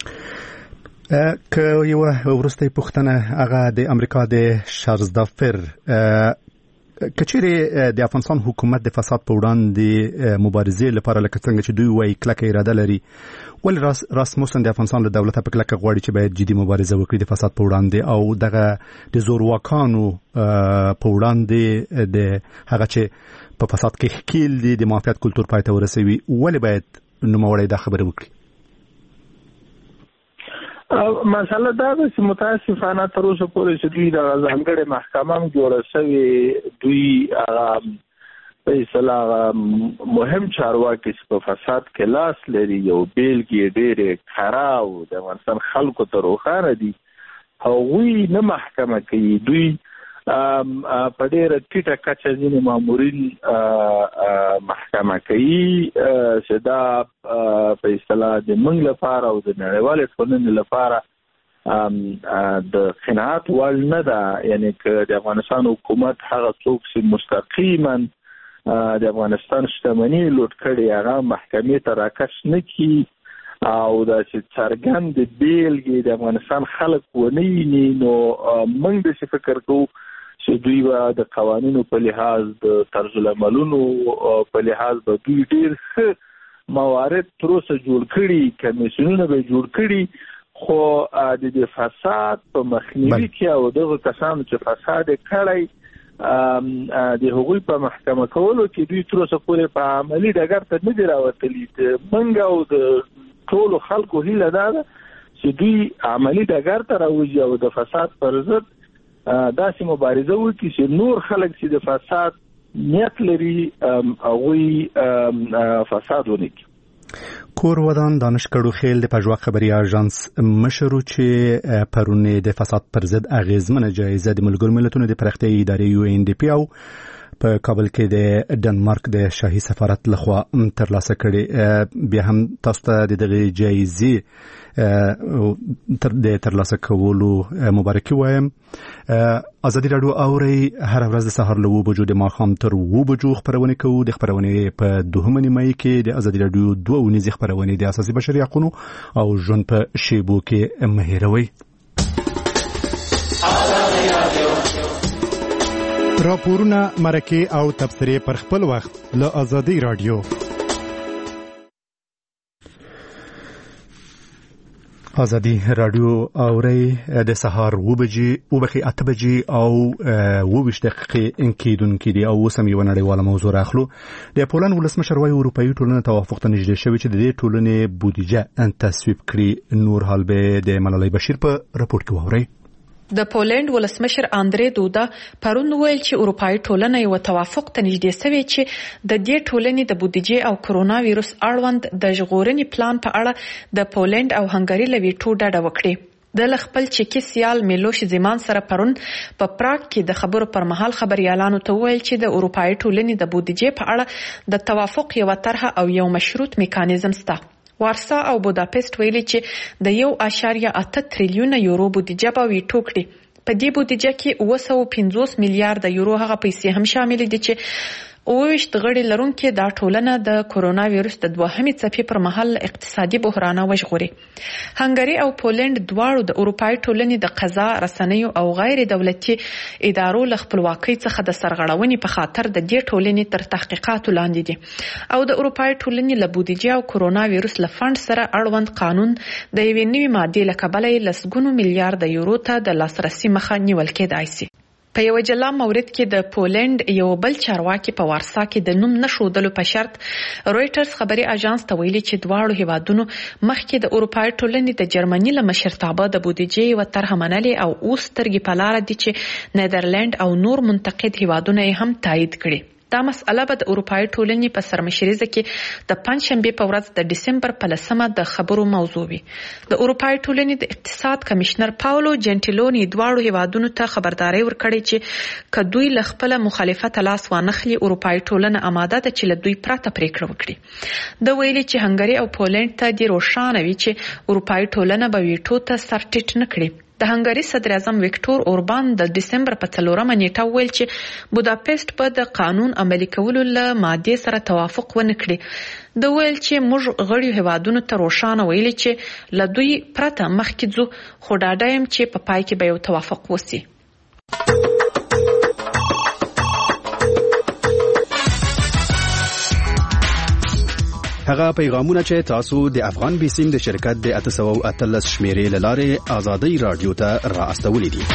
که یوه وروستۍ پوښتنه هغه د امریکا د شارلزدافر کچېرې د افغانستان حکومت د فساد په وړاندې مبارزې لپاره لکه څنګه چې دوی وایي کلکه اراده لري، ولې راسموسن د افغانستان له دولته په کلکه غواړي چې باید جدي مبارزه وکړي د فساد په وړاندې او دغه د زورواکانو په وړاندې د هغه چې په فساد کې ښکیل دي د مافیات کلتور پای ته ورسوي، ولې باید نوموړی دا خبره وکړي؟ مسله دا ده چې متاسفانه تر اوسه پورې چې دوی د ځانګړې محکمه هم جوړه شوې، دوی هغه په اصطلاح مهم چارواکي چې په فساد کې لاس لري یو بیلګې ډېرې ښکاره او د افغانستان خلکو ته روښانه دي، هغوی نه محکمه کوي. دوی په ډېره ټیټه کچه ځینې مامورین محکمه کوي چې دا په اصطلاح د موږ لپاره او د نړیوالې ټولنې لپاره د قناعت وړ نه ده. یعنې که د افغانستان حکومت هغه څوک چې مستقیما د افغانستان شتمنۍ لوټ کړي هغه محکمې ته راکش نه کی او دا چې څرګند بیلګې د افغانستان خلک ونه ویني نو موږ د څه فکر کوو چې دوی به د قوانینو په لحاظ د طرز العملونو په لحاظ به دوی ډېر ښه موارد تر اوسه جوړ کړي کمیسیونونه به جوړ کړي خو د دې فساد په مخنیوي کې او دغه کسانو چې فساد کړی د هغوی په محکمه کولو کې دوی تر اوسه پورې په عملي ډګر ته نه دي راوتلي. موږ او د ټولو خلکو هیله ده چې دوی عملي ډګر ته راوځي او د فساد پر ضد داسې مبارزه وکړي چې نور خلک چې د فساد نیت لري هغوی فساد ونه کړي. کور ودان دانشکړو خیل د پژوا خبري اژانس مشرو چې پرونه د فساد پر ضد اغیزمنه جایزه د ملګرو ملتونو د پرختي ادارې یو ان ډي پی او په کابل کې د ډنمارک د شاهي سفارت لخوا ترلاسه کړي. بیا هم تاسو ته د دغه جایزې تر د ترلاسه کولو مبارکي وایم. ازادي رادیو اوري هر ورځ د سهار له وو بجو د ماښام تر وو بجو خبرونه کوو. د خبرونه په دوهمه نیمه کې د ازادي رادیو دوه ونیزه خبرونه د اساسي بشري حقوقو او ژوند په شیبو کې مهیروي. راپورونه مرکه او تبصره پر خپل وخت له ازادي رادیو. ازادي رادیو اوري د سهار و بجې او بخي اته بجې او و بش دقیقې انکیدون کې دی او سم یو نړیواله موضوع راخلو. د پولند ولسمشر وايي اروپאי ټولنه توافق ته نږدې شوی چې د دې ټولنې بودیجه ان تصویب کړي. نور حال به د ملالۍ بشیر په راپور کې ووري. د پولند ولسمشر اندرې دودا پرون ویل چې اروپאי ټولنه یو توافق ته نږدې شوی چې د دې ټولنې د بودیجې او کرونا وایروس اړوند د ژغورنې پلان په اړه د پولند او هنګری لوي ټوډه ډډه وکړي. د خپل چکی سیال میلوش زمان سره پرون په پراګ کې د خبرو پر مهال خبريالانو ته ویل چې د اروپאי ټولنې د بودیجې په اړه د توافق یو طرحه او یو مشروط میکانیزم شته. وارسا او بوداپست ویلي چې د یو اشاریه اته تریلیون یورو بودیجه به وي ټوکړي. په دې بودیجه کې اوه سوه او پنځوس میلیارډ یورو هغه پیسې هم شامل دي چې اوویشت غړي لرونکي دا ټولنه د کرونا وایروس د دوهمې څپې پر مهال اقتصادي بحران وژغوري. هنګری او پولند دواړو د اروپאי ټولنې د قضا رسنیو او غیر دولتي ادارو له خپلواکۍ څخه د سرغړونې په خاطر د دې ټولنې تر تحقیقاتو لاندې دي او د اروپאי ټولنې له بودیجه او کرونا وایروس له فند سره اړوند قانون د یوې نوې مادې له کبله لسګونو میلیارډ یورو ته د لاسرسي مخه نیول کېدای شي. په یو جلا مورد کې د پولند یو بل چارواکي په وارسا کې د نوم نشودلو په شرط رويټرز خبري اژانس ته ویلي چې دواړو هیوادونو مخکې د اروپאי ټولنې د جرمني له مشرتابه د بودیجې و طرح منلې او اوس ترګي په لار دي چې نیدرلند او نور منتقد هیوادونه هم تایید کړي. دا مسأله به د اروپאי ټولنې په سرمشریزه کې د پنځشنبه په ورځ د دسمبر په لسمه د خبرو موضوع وي. د اروپאי ټولنې د اقتصاد کمشنر پاولو جنټیلونی دواړو هیوادونو ته خبرداري ورکړې چې کدوې له خپل مخالفت لاس وانخلي اروپאי ټولنه آماده ده چې له دوی پرته پریکړه وکړي. د ویلي چې هنګری او پولند ته د روښانه وي چې اروپאי ټولنه به ویټو ته سر ټیټ نه کړي. د هنګری صدر اعظم وکټور اوربان د دسمبر په څلورمه نیټه ویل چې بوداپست په د قانون عملي کولو له مادې سره توافق ونه کړي. د ویل چې موږ غړي هیوادونو ته روښانه ویلي چې له دوی پرته مخکې ځو خو ډاډه یم چې په پای کې به یو توافق وسی. هغه پیغامونه چې تاسو د افغان بیسیم د شرکت د اته سوه او اتلس شمیرې لاره ازادي رادیو ته راستولې دي.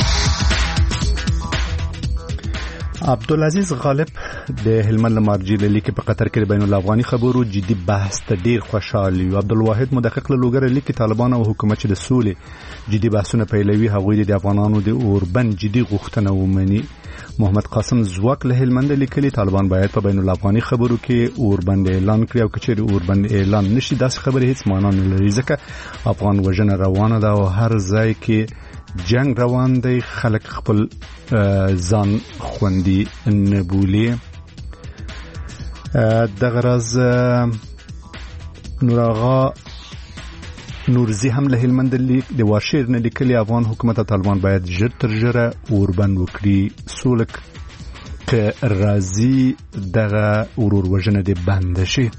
عبدالعزیز غالب د هلمند لمارجی لیکي په قطر کې بین الافغاني خبرو جدي بحث ته ډیر خوشاله یو. عبدالواحد مدقق له لوګر لیکي طالبان او حکومت د سولې جدي بحثونه پیلوي هغوی د افغانانو د اوربن جدي غوښتنه ومني. محمد قاسم زواک له هلمند لیکلي طالبان باید په بین الافغاني خبرو کې اوربن اعلان کړي او کچېر اوربن اعلان نشي داسې خبره هیڅ معنا نه لري ځکه افغان وژنه روانه ده او هر ځای کې جنگ روان دی خلک خپل ځان خوندي نه بولي. دغه راز نور آغا نورزی هم له هلمند لیک د واشیر نه لیکلي افغان حکومت او طالبان باید ژر تر ژره اوربند وکړي. سولک که راځي دغه ورور وژنه دې بند شي.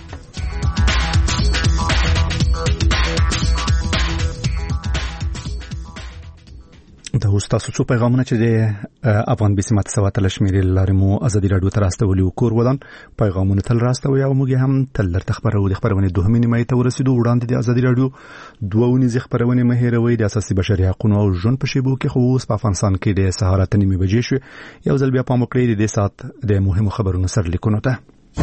د تاسو څو پیغامونه چې د افغان بي سي ماته سوا تل شمیرې لارې مو ازادي رادیو ته راستولي کور ودان پیغامونه تل راستوي او موږ هم تل درته خبرو د خبرونه دوه نیمه ته ورسېدو. وړاندې د ازادي رادیو دوه ونیزه خبرونه مهیروي د اساسي بشري حقوقو او ژوند په شیبو کې خو اوس په افغانستان کې د سهار ته نیمه بجې شو. یو ځل بیا په مکړې د سات د مهمو خبرونو سر لیکونو ته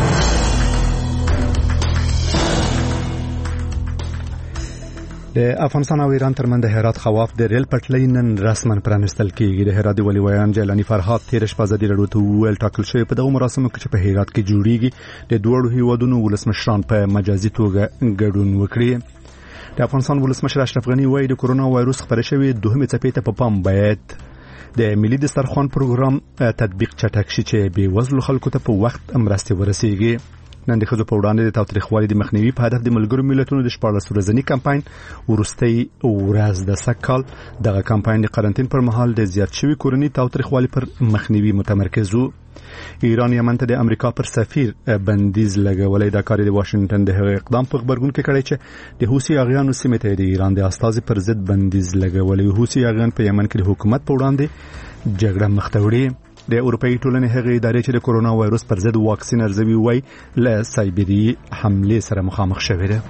د افغانستان او ایران ترمنځ د هرات خواف د ریل پټلۍ نن رسما پرانستل کیږي. د هرات ولی ویان جیلانی فرهاد تیر شپه ازادي رادیو ته ویل ټاکل شوی په دغه مراسمو کې چې په هرات کې جوړیږي د دوړو هیوادونو ولسمشران په مجازي توګه ګډون وکړي. د افغانستان ولسمشر اشرف غنی وایي د کورونا وایروس خبره شوی دوهمه څپې ته په پام باید د ملي دسترخوان پروګرام تطبیق چټک شي چې بې وزلو خلکو ته په وخت مرستې ورسیږي. نن د خزو په وړاندې د تاوتریخوالي د مخنیوي په هدف د ملګرو ملتونو د شپاړلس ورځني کمپاین ورستۍ ورځ د سکهال دغه کمپاین د قرنټین پر مهال د زیات شوي کورني تاوتریخوالي پر مخنیوي متمرکز وو. ایران یمن ته د امریکا پر سفیر بندیز لګولې د کار د واشنگټن د هغه اقدام په خبرګون کې کړی چې د حوثي اغیانو سیمه ته د ایران د استازي پر ضد بندیز لګولې. حوثي اغیان په یمن کې د حکومت په وړاندې جګړه مخ ته وړي. د اروپאי ټولنې هغه ادارې چې د کورونا وایروس پر ضد واکسین ارزوي وای له سایبری حمله سره مخامخ شوې ده.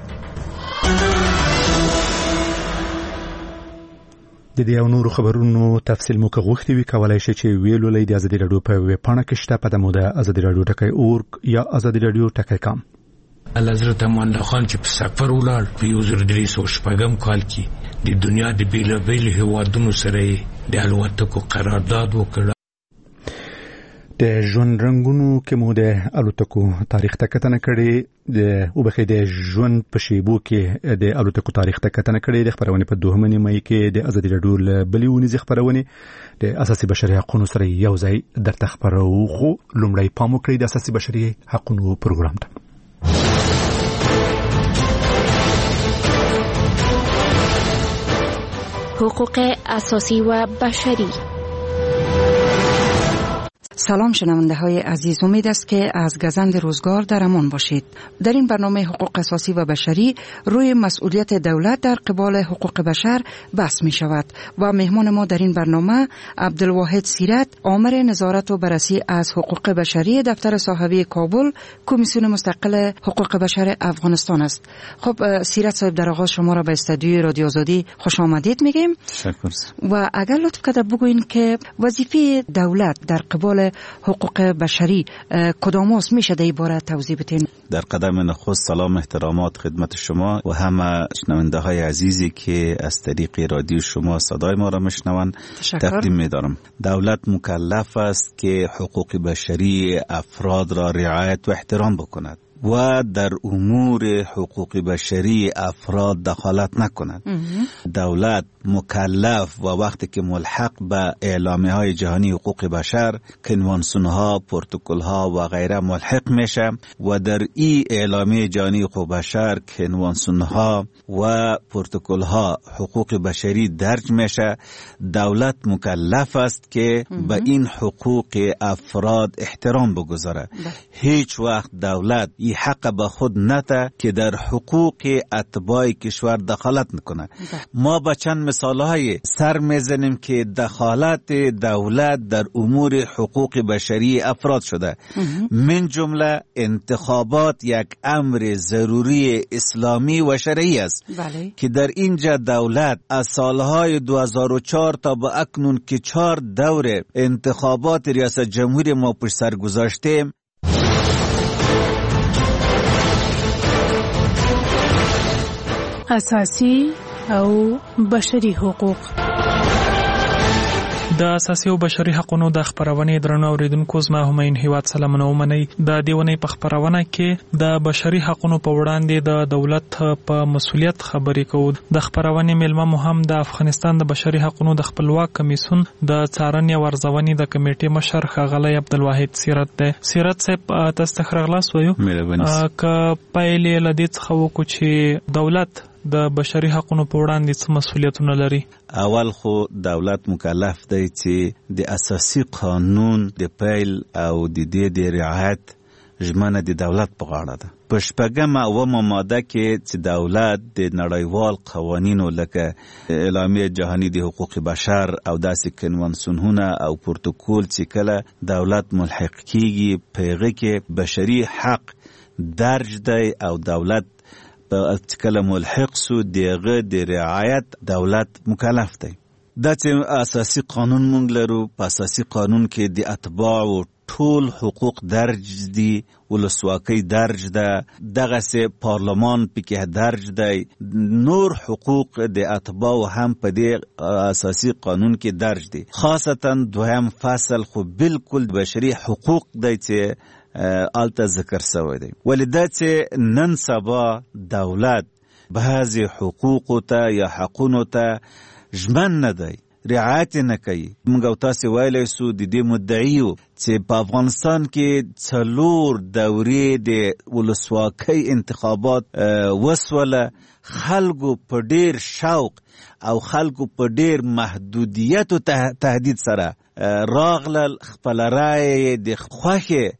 د دې او نورو خبرونو تفصیل مو که غوښتي وي کولای شئ چې ویلو لید ازادي رادیو په ویب پاڼه کې شته په دمو د ازادي رادیو ټکی اورګ یا ازادي رادیو ټکی کام. حضرت امان الله خان چې په سفر ولاړ په یو زر درې سوه شپږم کال کې د دنیا د بیلابیلو هیوادونو سره د الوتکو قرارداد وکړ. د ژوند رنگونو کې مو د الوتکو تاریخ ته کتنه کړې د وبخې د ژوند په شیبو کې د الوتکو تاریخ ته کتنه کړې د خبرونه په دوه نیمه کې د ازادي رادیو بلیونی خبرونه د اساسي بشري حقوقو سره یو ځای درته خبرو خو لومړی پام وکړئ د اساسي بشري حقوقو پروګرام ته. حقوق اساسی و بشری. سلام شنونده های عزیز، امید است که از گزند روزگار در امان باشید. در این برنامه حقوق اساسی و بشری روی مسئولیت دولت در قبال حقوق بشر بحث می شود و مهمان ما در این برنامه عبدالواحد سیرت، آمر نظارت و بررسی از حقوق بشری دفتر صاحبی کابل، کمیسیون مستقل حقوق بشر افغانستان است. خب سیرت صاحب، در آغاز شما را به استودیوی رادیو آزادی خوش آمدید میگیم. تشکر. و اگر لطف کرده بگوین که وظیفه دولت در قبال حقوق بشری کدام است، میشه در این باره توضیح بدین؟ در قدم نخست سلام احترامات خدمت شما و همه شنونده های عزیزی که از طریق رادیو شما صدای ما را میشنوند تقدیم می‌دارم. دولت مکلف است که حقوق بشری افراد را رعایت و احترام بکند و در امور حقوق بشری افراد دخالت نکند. دولت مکلف و وقتی که ملحق به اعلامیه های جهانی حقوق بشر، کنوانسیون ها، پروتکل ها و غیره ملحق میشه و در این اعلامیه جهانی حقوق بشر، کنوانسیون ها و پروتکل ها حقوق بشری درج میشه، دولت مکلف است که به این حقوق افراد احترام بگذاره. هیچ وقت دولت این حق به خود نده که در حقوق اتباع کشور دخالت نکنه. ما با چند مثالهای سر میزنیم که دخالت دولت در امور حقوق بشری افراد شده. من جمله انتخابات یک امر ضروری اسلامی و شرعی است. بله. که در اینجا دولت از سالهای دو هزار و چهار تا به اکنون که چهار دور انتخابات ریاست جمهوری ما پشت سر گذاشتیم، اساسی او بشري حقوق. د اساسي او بشري حقوقو د خبرونې درنو اوریدونکو زما همین هیواد سلامونه ومني. د دیونې په خبرونه کې د بشري حقوقو په وړاندې د دولت په مسولیت خبرې کوو. د خبرونې ملما مهم د افغانستان د بشري حقوقو د خپلواک کمیسیون د څارنې او ارزونې د کمیټې مشر ښاغلی عبدالواحد سیرت دی. سیرت صاحب تاسو ته خرغلاس وایو. مهرباني. ک پایلې لدې څخه وکړو چې دولت د بشري حقوقو په وړاندې څه مسؤلیتونه لري؟ اول خو دولت مکلف دی چې د اساسي قانون د پیل او د دې د رعایت ژمنه د دولت په غاړه ده. په شپږمه اومه ماده کې چې دولت د نړیوال قوانینو لکه اعلامیه جهاني د حقوق بشر او داسې کنوانسیونونه او پروتوکول چې کله دولت ملحق کیږي په هغه کې بشري حق درج دی او دولت چې کله ملحق سو دغه د رعایت دولت مکلف دی. دا چې اساسي قانون مونږ لرو، په اساسي قانون کې د اتباعو ټول حقوق درج دي، ولسواکۍ درج ده، دغه سه پارلمان پکې درج دی، نور حقوق د اتباعو هم په دې اساسي قانون کې درج دي. خاصتا دویم فصل خو بالکل بشري حقوق دی چې آلته ذکر شوی دی. ولدا چې نن سبا دولت بعضی حقوق ته یا حقونو ته ژمن نه دی، رعایت نه کوي. موږ او تاسو ویلی سو د دې مدعیو چې په افغانستان کې څلور دورې د ولسواکۍ انتخابات وسوله، خلکو په ډیر شوق او خلکو په ډیر محدودیت او تهدید سره راغلل، خپل رای د خوښې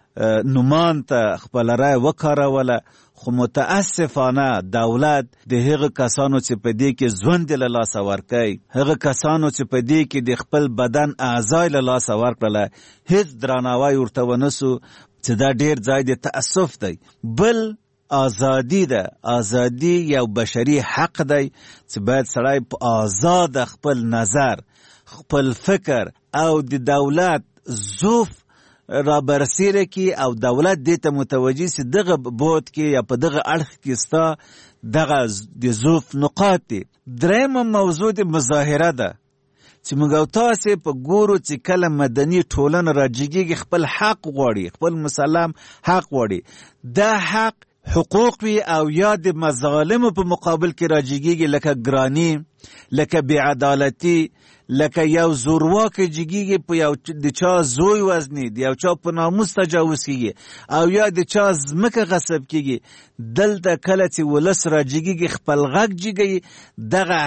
نومان ته خپل رای وکاروله. خو متاسفانه دولت د هغه کسانو چې په دې کې ژوند له لاسه ورکوي، هغه کسانو چې په دې کې د خپل بدن اعضای له لاسه ورکړله، هیڅ درناوی ورته ونه سو، چې دا ډیر ځای د تاسف دی. بل ازادي ده، ازادي یو بشري حق دی چې باید سړی په آزاد خپل نظر، خپل فکر او د دولت ظروف را برسیره کی او دولت دې ته متوجي سي دغه بود کې یا په دغه اړخ کې ستا دغه د ظروف نقاط دي. درېمه موضوع د مظاهره ده چې موږ او تاسو په ګورو چې کله مدني ټولنه راجګيږي خپل حق غواړي، خپل مسلم حق غواړي، دا حق حقوق وی او یا د مظالم په مقابل کې راجګيږي، لکه ګرانی، لکه بی‌عدالتي، لکه یو زورواکه جګیږي په یو د چا زوی وزنی، د یو چا په ناموس تجاوز کیږي او یا د چا ځمکه غصب کیږي. دلته کله چې ولس راجګيږي خپل غږ جګي، دغه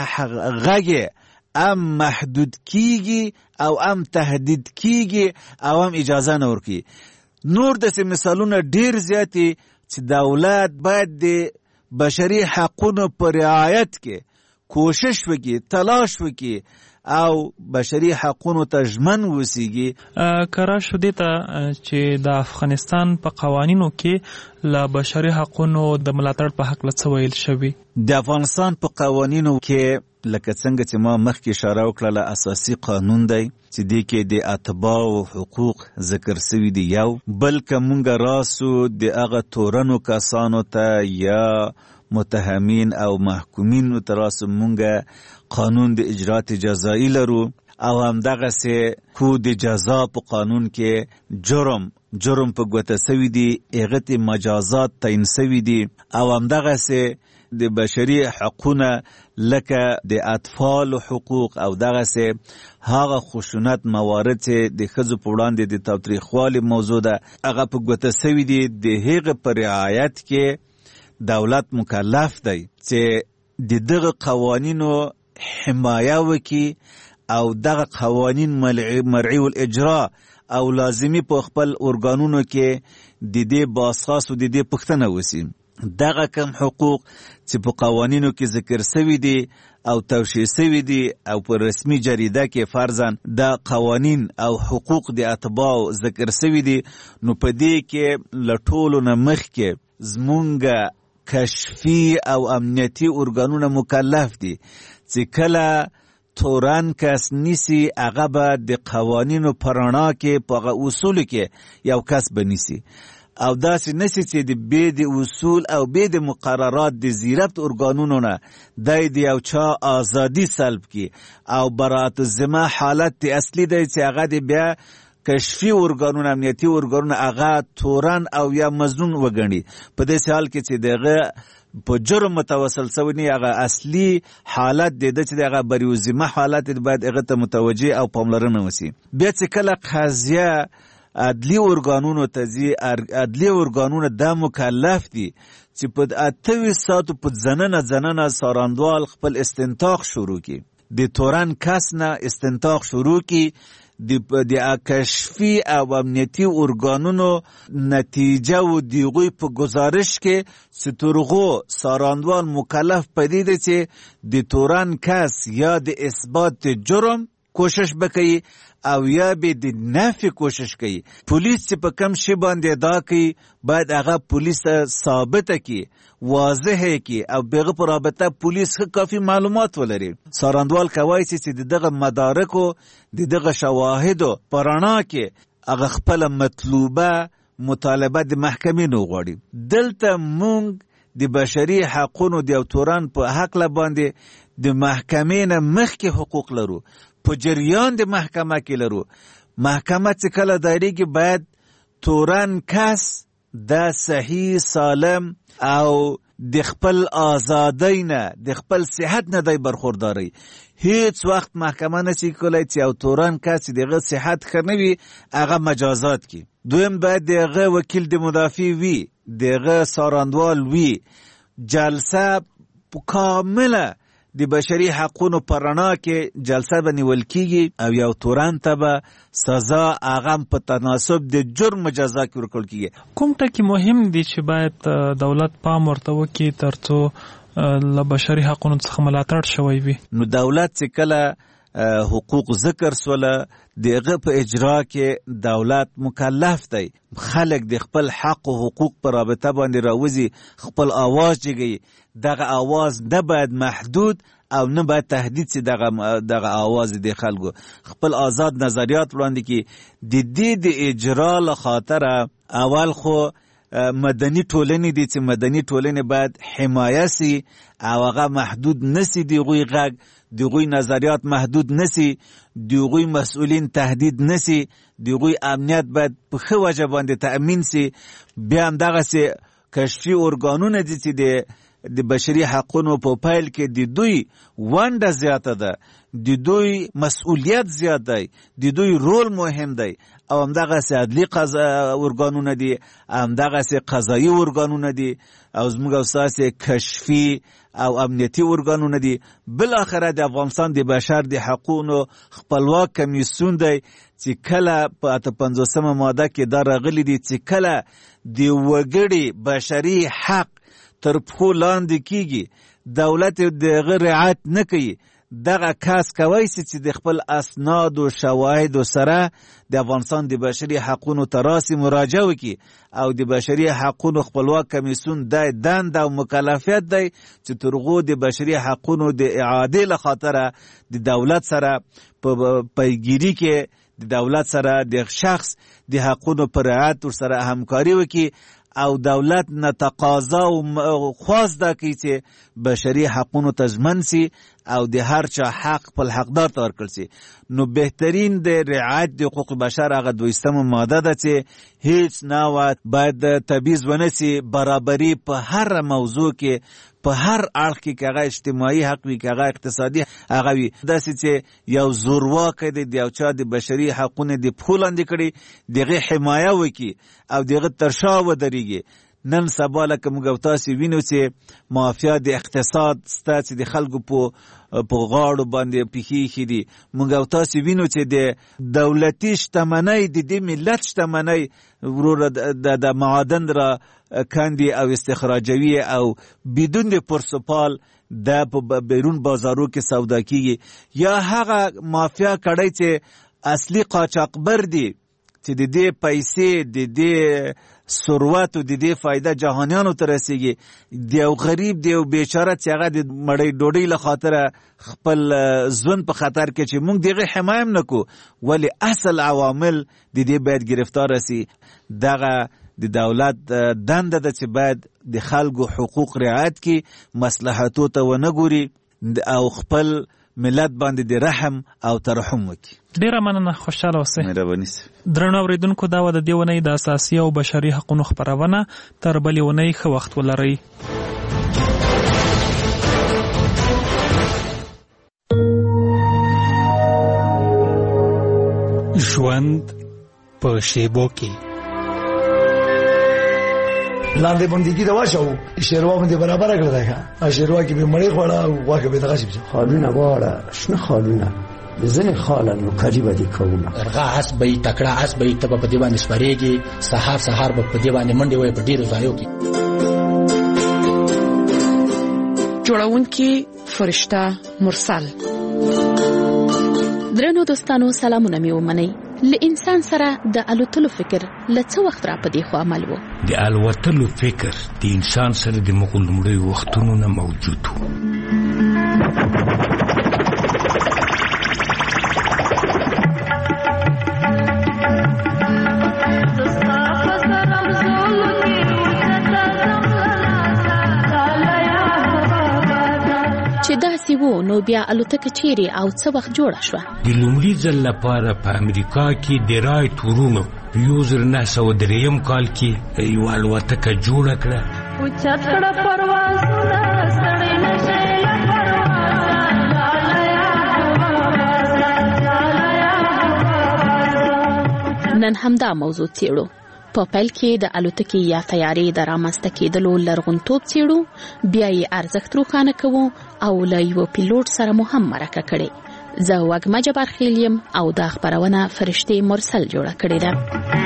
غږ ام محدود کیږي او ام تهدید کیږي او ام اجازه نه ورکي. نور د مثالونه ډیر زیاتی چې دولت باید د بشري حقوقو پر رعایت کې کوشش وکړي، تلاش وکړي او بشري حقوقو ته ژمن وسیږي. کرا شو دي ته چې د افغانستان په قوانینو کې لا بشري حقوقو د ملاتړ په حق له ویل شوی. د افغانستان په قوانینو کې لکه څنګه چې ما مخکې اشاره وکړه، اساسي قانون دی چې د کې د اتباع او حقوق ذکر شوی دی. یو بل کومه راسو د هغه تورنو کسانو ته یا متهمین او محکومین تراسو مونږه قانون د اجرات جزایی لرو او هم دغه سه کو د جزا په قانون کې جرم جرم په ګوته سوی دی، هغه مجازات تعیین سوی دی او هم دغه سه د بشري حقوقونه لکه د اطفال حقوق او دغه سه هغه خشونت موارد د ښځو په وړاندې د تاوتریخوالي موضوع ده، هغه په ګوته سوی دی. د هغه پر رعایت کې دولت مکلف دی چې د دغه قوانینو حمایه وکي او دغه قوانین مرعی الاجرا او لازمی په خپل ارګانونو کې د دې باساس او د دې پښتنه وسی. دغه کم حقوق چې په قوانینو کې ذکر شوی دي او توشیح شوی دي او په رسمي جریده کې فرضاً د قوانین او حقوق د اتباع ذکر شوی دي، نو په دې کې لټولو نه مخکې زمونږ کشفی او امنیتی ارګانونه مکلف دي چې کله تورن کس نیسی هغه به د قوانینو پرانا کې په اصول کې یو کس بنیسی او داسې نسی چې د بې د اصول او بې د مقررات د زیربط ارګانونو نه د یو چا ازادي سلب کی او برات الذمه حالت اصلي دی چې هغه د بیا کشفی ارګانونه امنیتی ارګانونه هغه تورن او یا مظنون وګڼي. په دې حال کې چې دغه په جرم متوسل شوی نه، هغه اصلي حالت د دې چې هغه بریوزمه حالت باید هغه ته متوجه او پاملرنه وسی. بیا چې کله قضیه عدلی ارګانونو ته ځي. عدلی ارګانونه دا مکلف دي چې په اته ساعتو په ځننه ځننه څارندوال خپل استنتاق شروع کړي، د تورن کس نه استنتاق شروع کړي، د کشفي او امنیتي ارګانونو نتیجه و دیغوی په گزارش کې سترغو څارندوال مکلف پدې دی چې د تورن کس یا د اثبات جرم کوشش وکړي او یا به د نفي کوشش کوي. پولیس چې په کم شی باندې ادعا کوي باید هغه پولیس ثابته کړي، واضح کړي او بغه پر رابطه پولیس کافي معلومات ولري. څارندوال کوي چې دغه مدارکو دغه شواهدو پرانا کې هغه خپل مطلوبه مطالبه د محکمې نو غواړي. دلته مونږ د بشري حقوقو د تورن په حق لا باندې د محکمې نه مخکې حقوق لرو، په جریان د محکمه کې لرو. محکمه چې کله دایریږي باید تورن کس د صحیح سالم او د خپل آزادۍ نه د خپل صحت نه دی برخورداری. هیڅ وخت محکمه نشي کولی چې او تورن کس دغه صحت ښه نه وي هغه مجازات کړي. دویم باید دغه وکیل د مدافع وي، دغه څارندوال وي. جلسه کامله د بشري حقوقو پر رڼا کې جلسه به نیول کیږي او یو تورن ته به سزا هغه په تناسب د جرم جزا کې ورکول کیږي. کوم ټکي مهم دي چې باید دولت پام ورته وکړي ترڅو له بشري حقوقو څخه ملاتړ شوی وي؟ نو دولت چې کله حقوق ذکر سوله دغه په اجرا کې دولت مکلف دی خلک د خپل حق او حقوق پر رابطه باندې راوځي، خپل आवाज جګي. دغه आवाज نه باید محدود او نه باید تهدید سي. دغه دغه आवाज د خلکو خپل آزاد نظریات وړاندې کی. د دې د اجرا له خاطر اول خو مدني ټولنې دي چې مدني ټولنې باید حمایه سي او هغه محدود نسی. دغوی غږ دغوی نظریات محدود نسی، دغوی مسئولین تهدید نسی، دغوی امنیت باید په ښه وجه باندې تأمین سي. بیا هم دغسې کشفي ارګانونه دي چې د د بشري حقوقو په پیل کې د دوی ونډه زیاته ده، د دوی مسؤلیت زیات دی، د دوی رول مهم دی. او همدغسې عدلي ارګانونه دي، همدغسې قضایي ارګانونه دي او زموږ او ستاسې کشفي او امنیتي ارګانونه دي. بالاخره د افغانستان د بشر د حقوقو خپلواک کمیسیون دی چې کله په اته پنځوسمه ماده کې دا راغلي دي چې کله د وګړي بشري حق تر پښو لاندې کیږي، دولت دغه رعایت نه کوي، دغه کس کوي چې د خپل اسناد او شواهد سره د افغانستان د بشري حقوقو تراسی مراجعه وکړي او د بشري حقوقو خپلواک کمیسیون د دند او مکلفیت دی چې ترغو د بشري حقوقو د اعاده له خاطر د دولت سره په پیګیری کې د دولت سره د شخص د حقوقو پر رعایت سره همکاري وکړي او دولت نه تقاضا او خواست ده کوي چې بشري حقوقو تضمن سي او د هر چا حق په حقدار ته ورکړل سي. نو بهترین د رعایت د حقوق بشر هغه دویستمه ماده ده چې هیڅ نوع باید تبعیض ونه سي، برابري په هر موضوع کې په هر اړخ کې هغه اجتماعي حق وي که هغه اقتصادي هغه وي. داسې چې یو زورواکی دی د یو چا د بشري حقونو د پښو لاندې کړي دغه حمایه وکړي او دغه تر شا ودرېږي. نن سبا لکه موږ او تاسې وینو چې مافیا د اقتصاد ستا چې د خلکو په په غاړو باندې پښې ایښي دي. موږ او تاسې وینو چې د دولتي شتمنۍ د دې ملت شتمنۍ وروره د معادن را کاندي او استخراجوي او بدون د پرسپال د په بیرون بازارو کې سودا کیږي. یا هغه مافیا کړی چې اصلي قاچاقبر دي چې د دې پیسې د دې ثروت او د دې فایده جهانیانو ته رسیږي. د یو غریب د یو بیچاره چې هغه د مړۍ ډوډۍ له خاطره خپل ژوند په خطر کې چې موږ دغه حمایه هم نه کوو، ولې اصل عوامل د دې باید گرفتار سي. دغه د دولت دنده ده چې باید د خلکو حقوق رعایت کړي، مصلحتو ته ونه ګوري او خپل ملت باندې د رحم او ترحم وکړي. ډیره مننه، خوشاله اوسئ. مهرباني سي. درنو اوریدونکو، دا و د دې ونې د اساسي او بشري حقوقو خبرونه. تر بلې ونې ښه وخت ولرئ. ژوند په شیبو کې لاندې باندې دا واچو شیروا باندې برابر کړل دا شیروا کې به مړی خوړه او واګه به دغه شي خالونه واړه شنه خالونه ځنه خاله نو قریبه دي کومه ارغا اس به تکړه اس به تب په دی باندې سپریږي سحر سحر په دی باندې منډي وي په ډیرو ځایو کې جوړونکي فرشتہ مرسل. درنو دوستانو سلامونه مې ومنئ. ل انسان سره د الوتلو فکر لڅ وخت را پدې خو عمل وو. د الوتلو فکر د انسان سره د مغلمړي وختونو نه موجود وو. چې داسې وو نو بیا الوتکه چیرې او څه وخت جوړه شوه؟ د لومړي ځل لپاره په امریکا کې د رایټ ورونو په یو زر نه سوه درېیم کال کې یوه الوتکه جوړه کړه. اوچت کړه پروازونه ستړی نشئ له پروازه. نن همدا موضوع څېړو. په پیل کې د الوتکې یا طیارې د رامنځته کېدلو لرغونتوب څېړو، بیا یې ارزښت روښانه کوو او له یوه پیلوټ سره مو هم مرکه کړې. زه وږمه جبارخیل یم او دا خپرونه فرشتې مرسل جوړه کړې ده.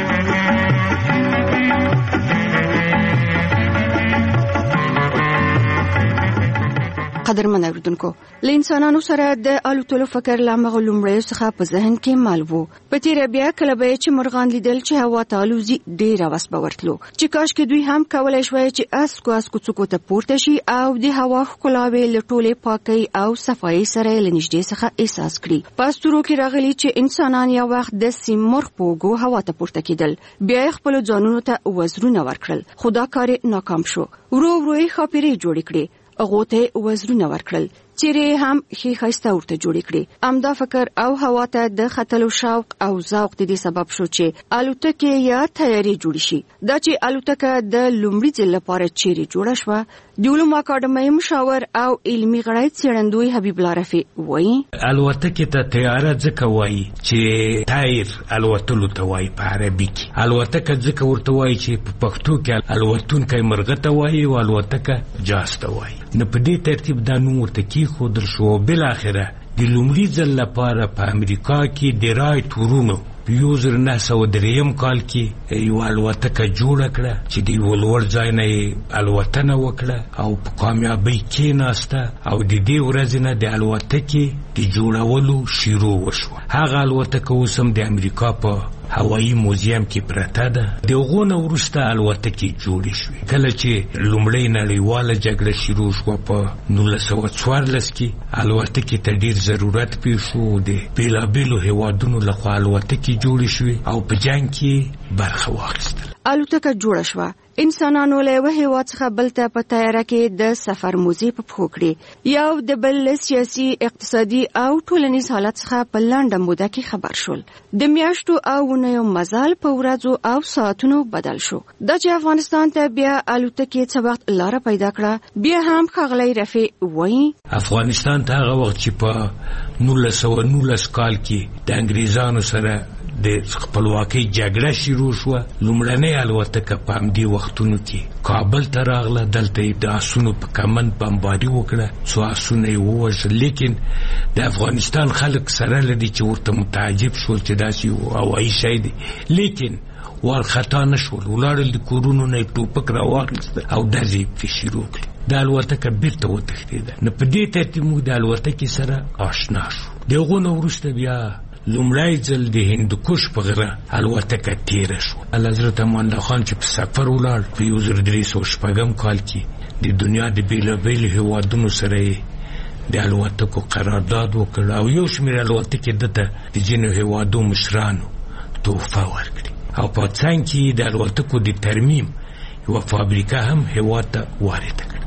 قدرمن اوریدونکو، له انسانانو سره د الوتلو فکر لا مغلومړیو څخه په ذهن کې مال وو. په تیره بیا کله به چې مرغان لیدل چې هوا ته الوزي ډېر هوس به ورتلو چې کاش کې دوی هم کولای شوی چې اسکو اسکو څوکو ته پورته شي او د هوا ښکلاوې له ټولې پاکۍ او صفایي سره له نږدې څخه احساس کړي. په اسطورو کې راغلي چې انسانان یو وخت د سیمرغ په اوږو هوا ته پورته کېدل، بیا یې خپلو ځانونو ته وزرونه ورکړل، خو دا کار ناکام شو. ورو ورو یې ښاپېرۍ جوړې کړې، هغو ته وزرونه ورکړل، چیرې هم ښې ښایسته ورته جوړې کړې. همدا فکر او هوا ته د ختلو شوق او ذوق د دې سبب شو چې الوتکې یا طیارې جوړې شي. دا چې الوتکه د لومړي ځل لپاره چیرې جوړه شوه، د علومو اکاډمۍ مشاور او علمي غړی څېړندوی حبیب الله رفیع وایي الوتکې ته طیاره ځکه وایي چې طایر الوتلو ته وایي په عربي کې. الوتکه ځکه ورته وایي چې په پښتو کې الوتونکی مرغه ته وایي او الوتکه جاز ته وایي. نو په دې ترتیب دا نوم ورته کېښودل شو. بالاخره د لومړي ځل لپاره په امریکا کې د رایټ ورونو په یو زر نه سوه درېیم کال کې یوه الوتکه جوړه کړه چې د یوه لوړ ځای نه یې الوتنه وکړه او په کامیابۍ کېناسته او د دې ورځې نه د الوتکې د جوړولو شروع وشوه. هغه الوتکه اوس هم د امریکا په هوایي موزیم کې پرته ده. د هغو نه وروسته الوتکې جوړې شوې. کله چې لومړۍ نړیواله جګړه شروع شوه په نولس سوه څوارلس کې الوتکې ته ډېر ضرورت پیښ شو. د بېلابېلو هېوادونو لخوا الوتکې جوړې شوې او په جنګ کې برخه واخیستل. الوتکه جوړه شوه. انسانانو له یوه هېواد څخه بل ته په طیاره کې د سفر موزې په پښو کړې. یو د بل سیاسي، اقتصادي او ټولنیز حالت څخه په لنډه موده کې خبر شول. د میاشتو او اونیو مزل په ورځو او ساعتونو بدل شو. دا چې افغانستان ته بیا الوتکې څه وخت لاره پیدا کړه، بیا هم ښاغلی رفیع وایي افغانستان ته هغه وخت چې په نولس سوه نولس کال کې د انګریزانو سره د خپلواکۍ جګړه شروع شوه، لومړنۍ الوتکه په همدې وختونو کې کابل ته راغله. دلته یې د آسونو په کمند بمباري وکړه، څو آسونه یې ووژل. لیکن د افغانستان خلک سره لدي چې ورته متعجب شول چې داسې یو هوایي شی دی، لیکن وارخطا نه شول. ولاړل د کورونو نه یې ټوپک راواخیستل او ډزې پرې شروع کړې. د الوتکه بیرته وتښتېده. نو په دې ترتیب موږ د الوتکې سره آشنا شو. د هغو نه وروسته بیا لومړی ځل د هندوکش په غره الوتکه تیره شو. حضرت امان الله خان چې په سفر ولاړ په یو زر درې سوه شپږم کال کې د دنیا د بېلابېلو هېوادونو سره یې د الوتکو قرارداد وکړ او یو شمېر الوتکې دته د ځینو هېوادو مشرانو تحفه ورکړي او په څنګ کې د الوتکو د ترمیم یوه فابریکه هم هېواد ته وارده کړه.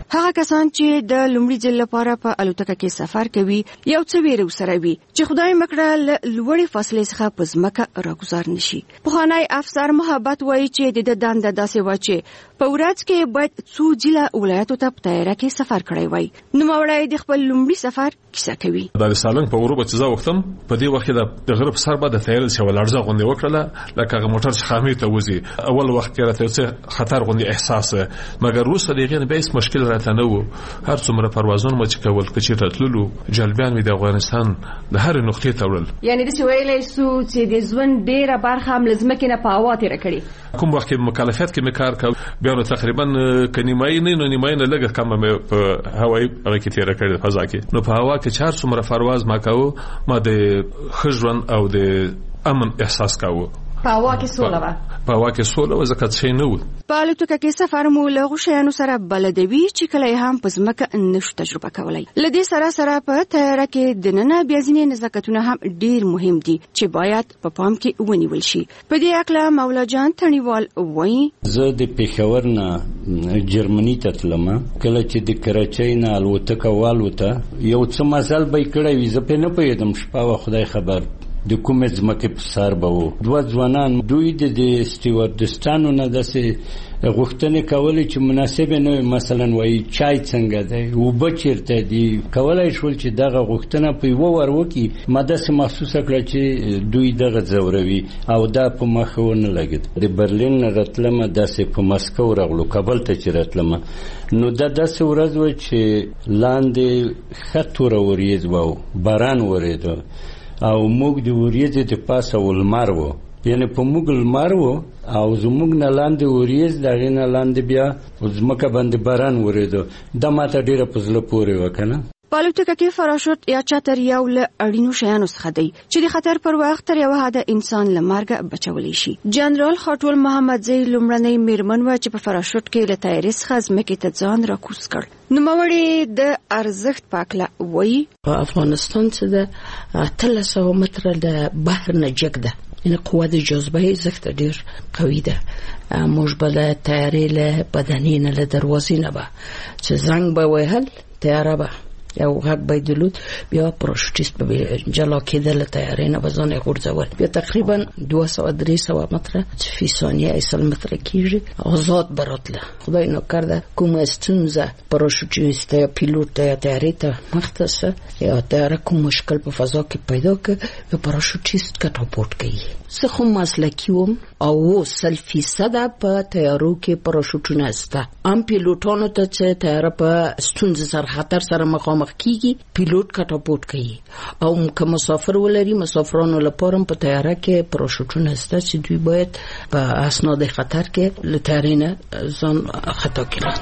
هغه کسان چې د لومړي ځل لپاره په الوتکه کې سفر کوي یو څه ویره وسره وي چې خدای مکړه لوړې فاصلې څخه په ځمکه راګزار نشي. پخوانی افسر محبت وایي چې د دنده داسې و چې په ورځ کې باید څو ځله ولایتو ته په طیاره کې سفر کړی وای. نوموړی د خپل لومړي سفر کیسه کوي. د سالنګ په غروب چې زه وختم په دې وخت کې د غرب سر باندې طیاره چې ولړزه غونډه وکړه لکه هغه موټر چې خامې ته وځي. اول وخت کې راته څه خطر غونډه احساس مګر روسه دغه نه بیس مشکل راته نه وو. هر څومره پروازونه مو چې کول کچې راتللو جلبیان می د افغانستان د هر نقطې ته وړل. یعنی د سویلې سو چې د ژوند ډیره برخه هم لزمکه نه په هوا تیر کړی. کوم وخت کې مکلفیت کې مکار کا بیا نو تقریبا کنیمای نه نو نیمای نه لګه کم په هوایي هغه کې تیر کړی فضا کې. نو په هوا کې چار څومره پرواز ما کاوه ما د خجرن او د امن احساس کاوه. په هوا کې سوله و. په هوا کې سوله و زکات شي نه و. په الوتکه کې سفر مو له غشیانو سره بلدوي چې کله هم په ځمکه نشو تجربه کولای. لدې سره سره په طیاره کې د نن بیا ځینې نزاکتونه هم ډیر مهم دي چې باید په پام کې ونیول شي. په دې اکله مولا جان تڼیوال وایي زه د پېښور نه جرمني ته تلم. کله چې د کراچۍ نه الوتکه والوته یو څه مزل به کړی وي زه په نه پوهېدم شپه و خدای خبر د کومې ځمکې په سر به وو. دوه ځوانان دوی د سټیوارډستانو نه داسې غوښتنې کولې چې مناسبې نه وي. مثلا وایي چای څنګه دی اوبه چېرته دي. کولی شول چې دغه غوښتنه په یوه ور وکړي. ما داسې محسوسه کړه چې دوی دغه ځوروي او دا په مخه ونه لګېد. د برلین نه راتلمه داسې په مسکو راغلو کابل ته چې راتلمه نو دا داسې ورځ وه چې لاندې ښه توره وریځ وه باران ورېده او موږ د وریځې د پاسه ولمر وو. یعنی په موږ لمر وو او زموږ نه لاندې وریځ د هغې نه لاندې بیا ځمکه باندې باران ورېده. دا ماته ډېره په زړه پورې وه که نه. په الوتکه کې فراشوت یا چتر یو له اړینو شیانو څخه دی چې د خطر پر وخت تر یوه حده انسان له مرګه بچولی شي. جنرال خاټول محمدزی لومړنۍ میرمن وه چې په فراشوت کې له طیارې څخه ځمکې ته ځان راکوز کړ. نوموړې د ارزښت په هکله وایي په افغانستان چې د اتلس سوه متره د بحر نه جګ ده. یعنې قوه د جاذبه ارزښت ډېر قوي ده. موږ به له طیارې له بدنې نه له دروازې نه به چې زنګ به وهل طیاره به یو غږ به درلود بیا پراشوټیست به جلا کېده له طیارې نه به ځان یې غورځول. بیا تقریبا دوه سوه درې سوه متره فی ثانیه ایسل متره کېږي آزاد به راتله. خدای ناکرده کومه ستونزه پراشوټیست یا پیلوټ یا طیارې ته مخته سه یا طیاره کوم مشکل په فضا کې پیدا که یا پراشوټیست کټاپورټ کوي. زه خو مسلکي وم او سل فیصده په طیارو کې پراشوټونه شته. عام پیلوټانو ته چې طیاره په ستونزې سره خطر سره مخامخ کیږي پیلوټ کټاپورټ کوي او که مسافر ولري مسافرانو لپاره په طیاره کې پراشوټونه شته چې دوی باید په اسناد خطر کې له طیارې نه ځان خطا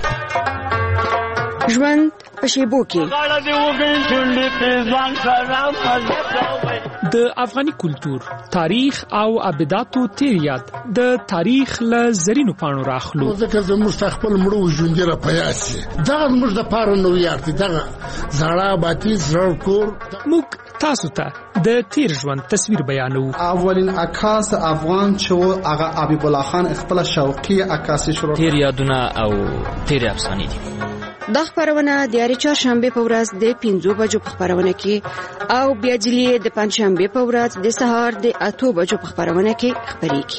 کړي. ژوند په شیبو کې د افغاني کلچر تاریخ او ابداتو تیریات د تاریخ له زرینو پاڼو راخلو. ځکه زموږ خپل مړو ژوند را پیاسي دا موږ د پاره نو یارتي دا زړه باتی زړه کور. موږ تاسو ته د تیر ژوند تصویر بیانو. اولین عکاس افغان چې هغه حبیب الله خان خپل شوقي عکاسي شروع تیر یادونه او تیر افسانې دي. دا خبرونه د یاري چهارشنبه په ورځ د پنځو بجو په خبرونه کې او بیا جلی د پنځشنبه په ورځ د سهار د اتو بجو په خبرونه کې خبرېږي.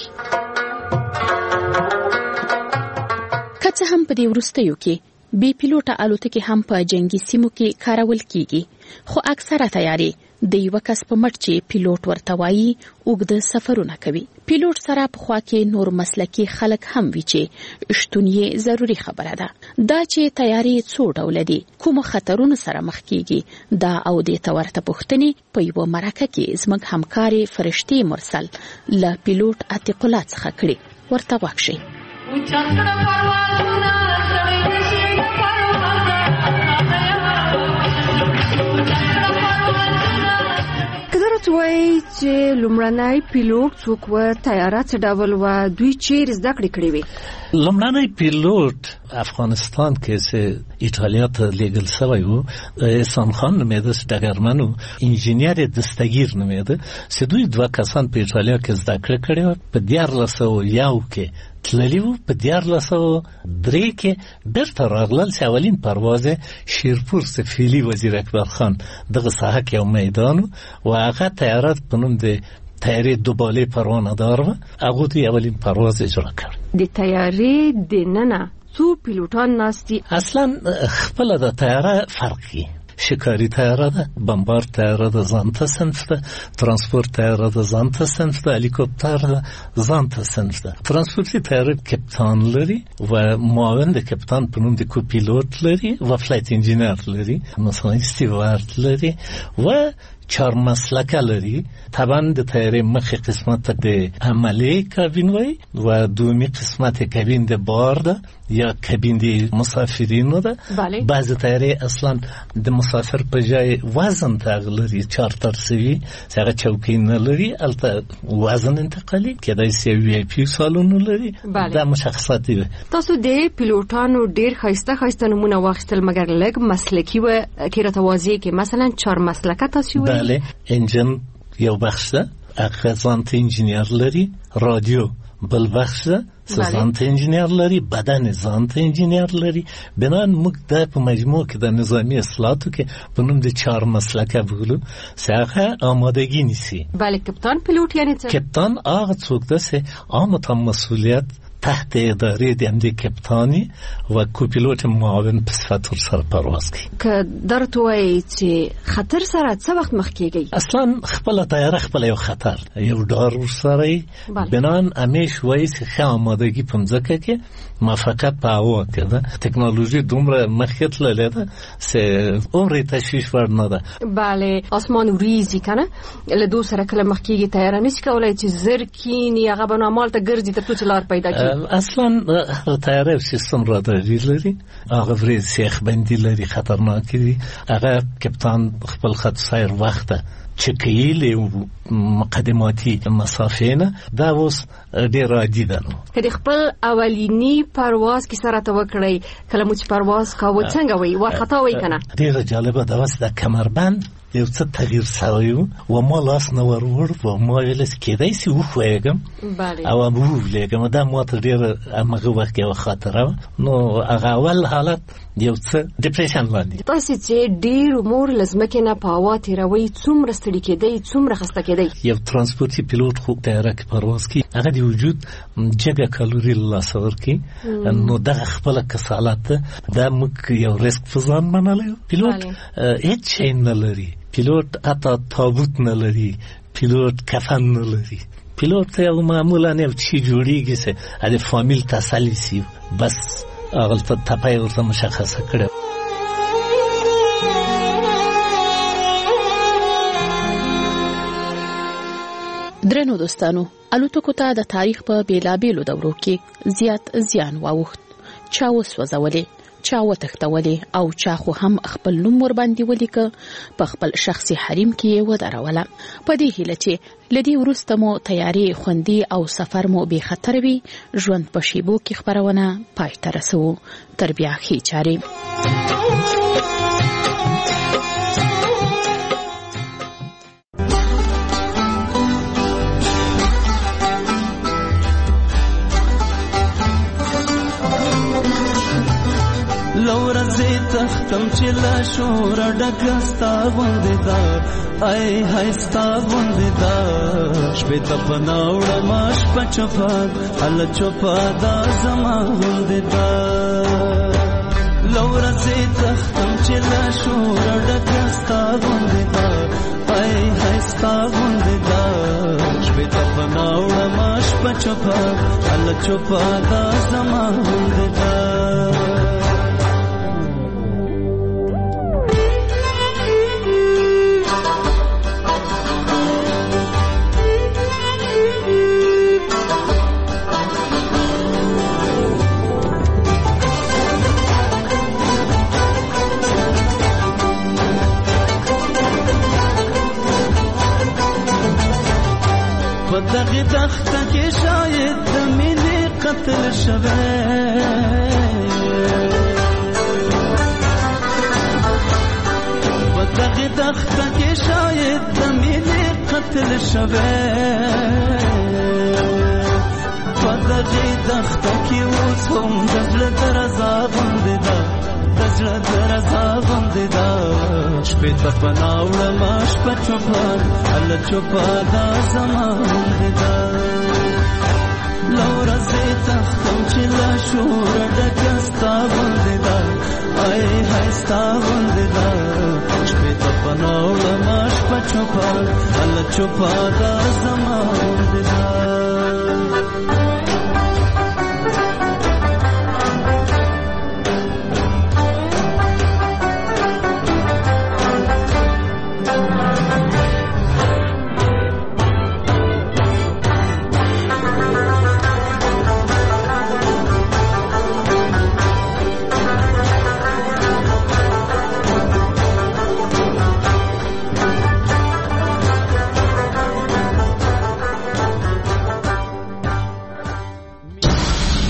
که څه هم په دې وروستیو کې بې پیلوټه الوتکې هم په جنگي سیمو کې کارول کیږي خو اکثره تیارې د یو کس په مټ چې پیلوټ ورته وایي اوږده سفرونه کوي. پیلوټ سره په خوا کې نور مسلکي خلک هم وي چې شتون یې ضروري خبره ده. دا چې تیارې څو ډوله دي کوم خطرونو سره مخ کیږي دا او د تورته پوښتنې په یو مرکه کې زموږ همکاري فرشتي مرسل له پیلوټ عتیق الله څخه کړي. ورته واښي وایي چې لومړنی پیلوټ څوک و طیاره څه ډول و دوی چیرې زده کړې کړې وې. لومړنی پیلوټ افغانستان کې چې ایټالیا ته لیږل شوی و احسان خان نومېده چې ډګرمن و انجینر دستګیر نومېده چې دوی دوه کسان په ایټالیا کې زده کړې کړې وه. په دیارلس سوه یو کې تللی و په دیارلس سوه درې کې بیرته راغلل چې اولین پرواز شیرپور سفیلی وزیر اکبر خان دغه ساحه کې یو میدان و هغه طیاره په نوم د طیارې دوباله پروانه دار و هغه ته اولین پرواز اجرا کړ. د طیارې د ننه څو پیلوټان ناستي؟ اصلا خپل د طیاره فرقي شکاری طیاره ده، بمبار طیاره ده ځانته صنف ده، ترانسپورت طیاره ده ځانته صنف ده، هلیکوپتر ده ځانته صنف ده. ترانسپورتي طیاره کپتان لري و معاون د کپتان په نوم د کوپیلوت لري و فلایت انجینر لري، مثلا استیوارد لري و چهار مسلکه لري. طبعا د طیارې مخی قسمت د عملی کابین وی و دومی قسمت کابین د بار ده یا کابین د مسافرینو ده. بعض طیارې اصلا د مسافر په جای وزن تغلري چارتر سوي هغه چوکۍ نه لري، البته وزن انتقالي کېدای شي وی آی پی سالون لري. دا مشخصات دي. تاسو د پیلوټانو ډیر خاصه خاصه نمونه واخیستل مګر لږ مسلکی و کې راته کې مثلا چهار مسلکه تاسو وی؟ بله، انجن یو بخش ده، هغه ځانته انجینر لري، رادیو بل بخش ده ځانته انجینر لري، بدن ځانته انجینر لري. بنان موږ د په مجموع کې د نظامی اصلاحاتو کې په نوم د چهار مسلکه بولو څنګه آمادگی نیسی. بله، کپتان پیلوټ یعنی څه؟ کپتان هغه څوک ده چې عامه مسئولیت تحت اداره د امده کپتانی و کوپیلوت معاون په صفت سره پرواز کوي. که درته وایي چې خطر سره څه وخت مخ کېږي؟ اصلا خپل طیاره خپل یو خطر یو ډار ورسره بنان همیش وایي چې ښه آمادګي په مځکه کې ما فقط په هوا کې ده. تکنالوژي دومره مخکې تللې ده چې عمر تشویش ور نه ده. بله، اسمان وریځي کنه له دو سره کله مخ کېږي طیاره نشي کولای چې زر کینی هغه به نامال ته ګرځي تر څو لار پیدا کړي. اصلا طیاره سیستم راداري لري، هغه ورې سیخ بندي لري، خطرناک دي. هغه کپتان خپل خط سیر وخته چکیلی و مقدماتی مسافه نه دا اوس ډیر عادي ده. کله خپل اولینی پرواز کی سره توکړی کله مو چې پرواز کاوه څنګه وی ورخطا وی کنه؟ ډیر جالبه ده. واسه د کمربند یو څه تغییر شوی و ما لاس نه ورور و ما ویل کېدای شي وخوېګم او مو ویلګم دا مو ته ډیر هغه وخت یو خاطره نو هغه اول حالت یو څه ډیپریشن باندې. تاسو چې ډیر امور لازمکه نه پاوه تیروي څومره ستړي کېدای څومره خسته کېدای؟ یو ترانسپورتي پیلوټ خو طیاره کې پرواز کوي هغه د وجود جګه کالوري لاس ورکی نو دغه خپل کسالت دا موږ یو ریسک فزان منلو. پیلوټ هیڅ شي نه لري، پیلوټ حتی تابوت نه لري، پیلوټ کفن نه لري. پیلوټ یو معمولا یو چی جوړیږي چې د فامیل تسلی شي بس هغه ته تپای ورته مشخصه کړو. درنو دوستانو، الوتکو ته د تاریخ په بیلابیلو دورو کې زیات زیان واوښت. چا وسوځولې، چا وتښتولې او چا خو هم خپل نوم ور باندې ولیکه، په خپل شخصي حریم کې یې ودروله. په دې هیله چې لدی ورسته مو تیاری خوندي او سفر مو به خطر وي، ژوند په شیبو کې خبرونه پای ته رسو. تر بیا ښې چارې. لورځي تختم چې لا شور ډکستا غوندې دا آی هاي ستا غوندې دا شپې ته بناوړ ماش پچپا ال چپا دا زما غوندې دا لورځي تختم چې لا شور ډکستا غوندې دا آی هاي ستا غوندې دا شپې ته بناوړ ماش پچپا ال چپا دا زما غوندې دا دغه تخته کې شاید د مینې قتل شوه په دغه تخته کې شاید د مینې قتل شوه دغې دښته کې اوس هم د زړه درزا غوندې ده د زړه درزا غوندې ده شپې ته پناه وړمه شپه چوپه هله چوپه دا زما غوندې ده له ورځې تښتم چې له شوره ډکه ستا غوندې ده ای های ستا غوندې ده شپې ته پناه وړمه شپه چوپه هله چوپه دا زما غوندې ده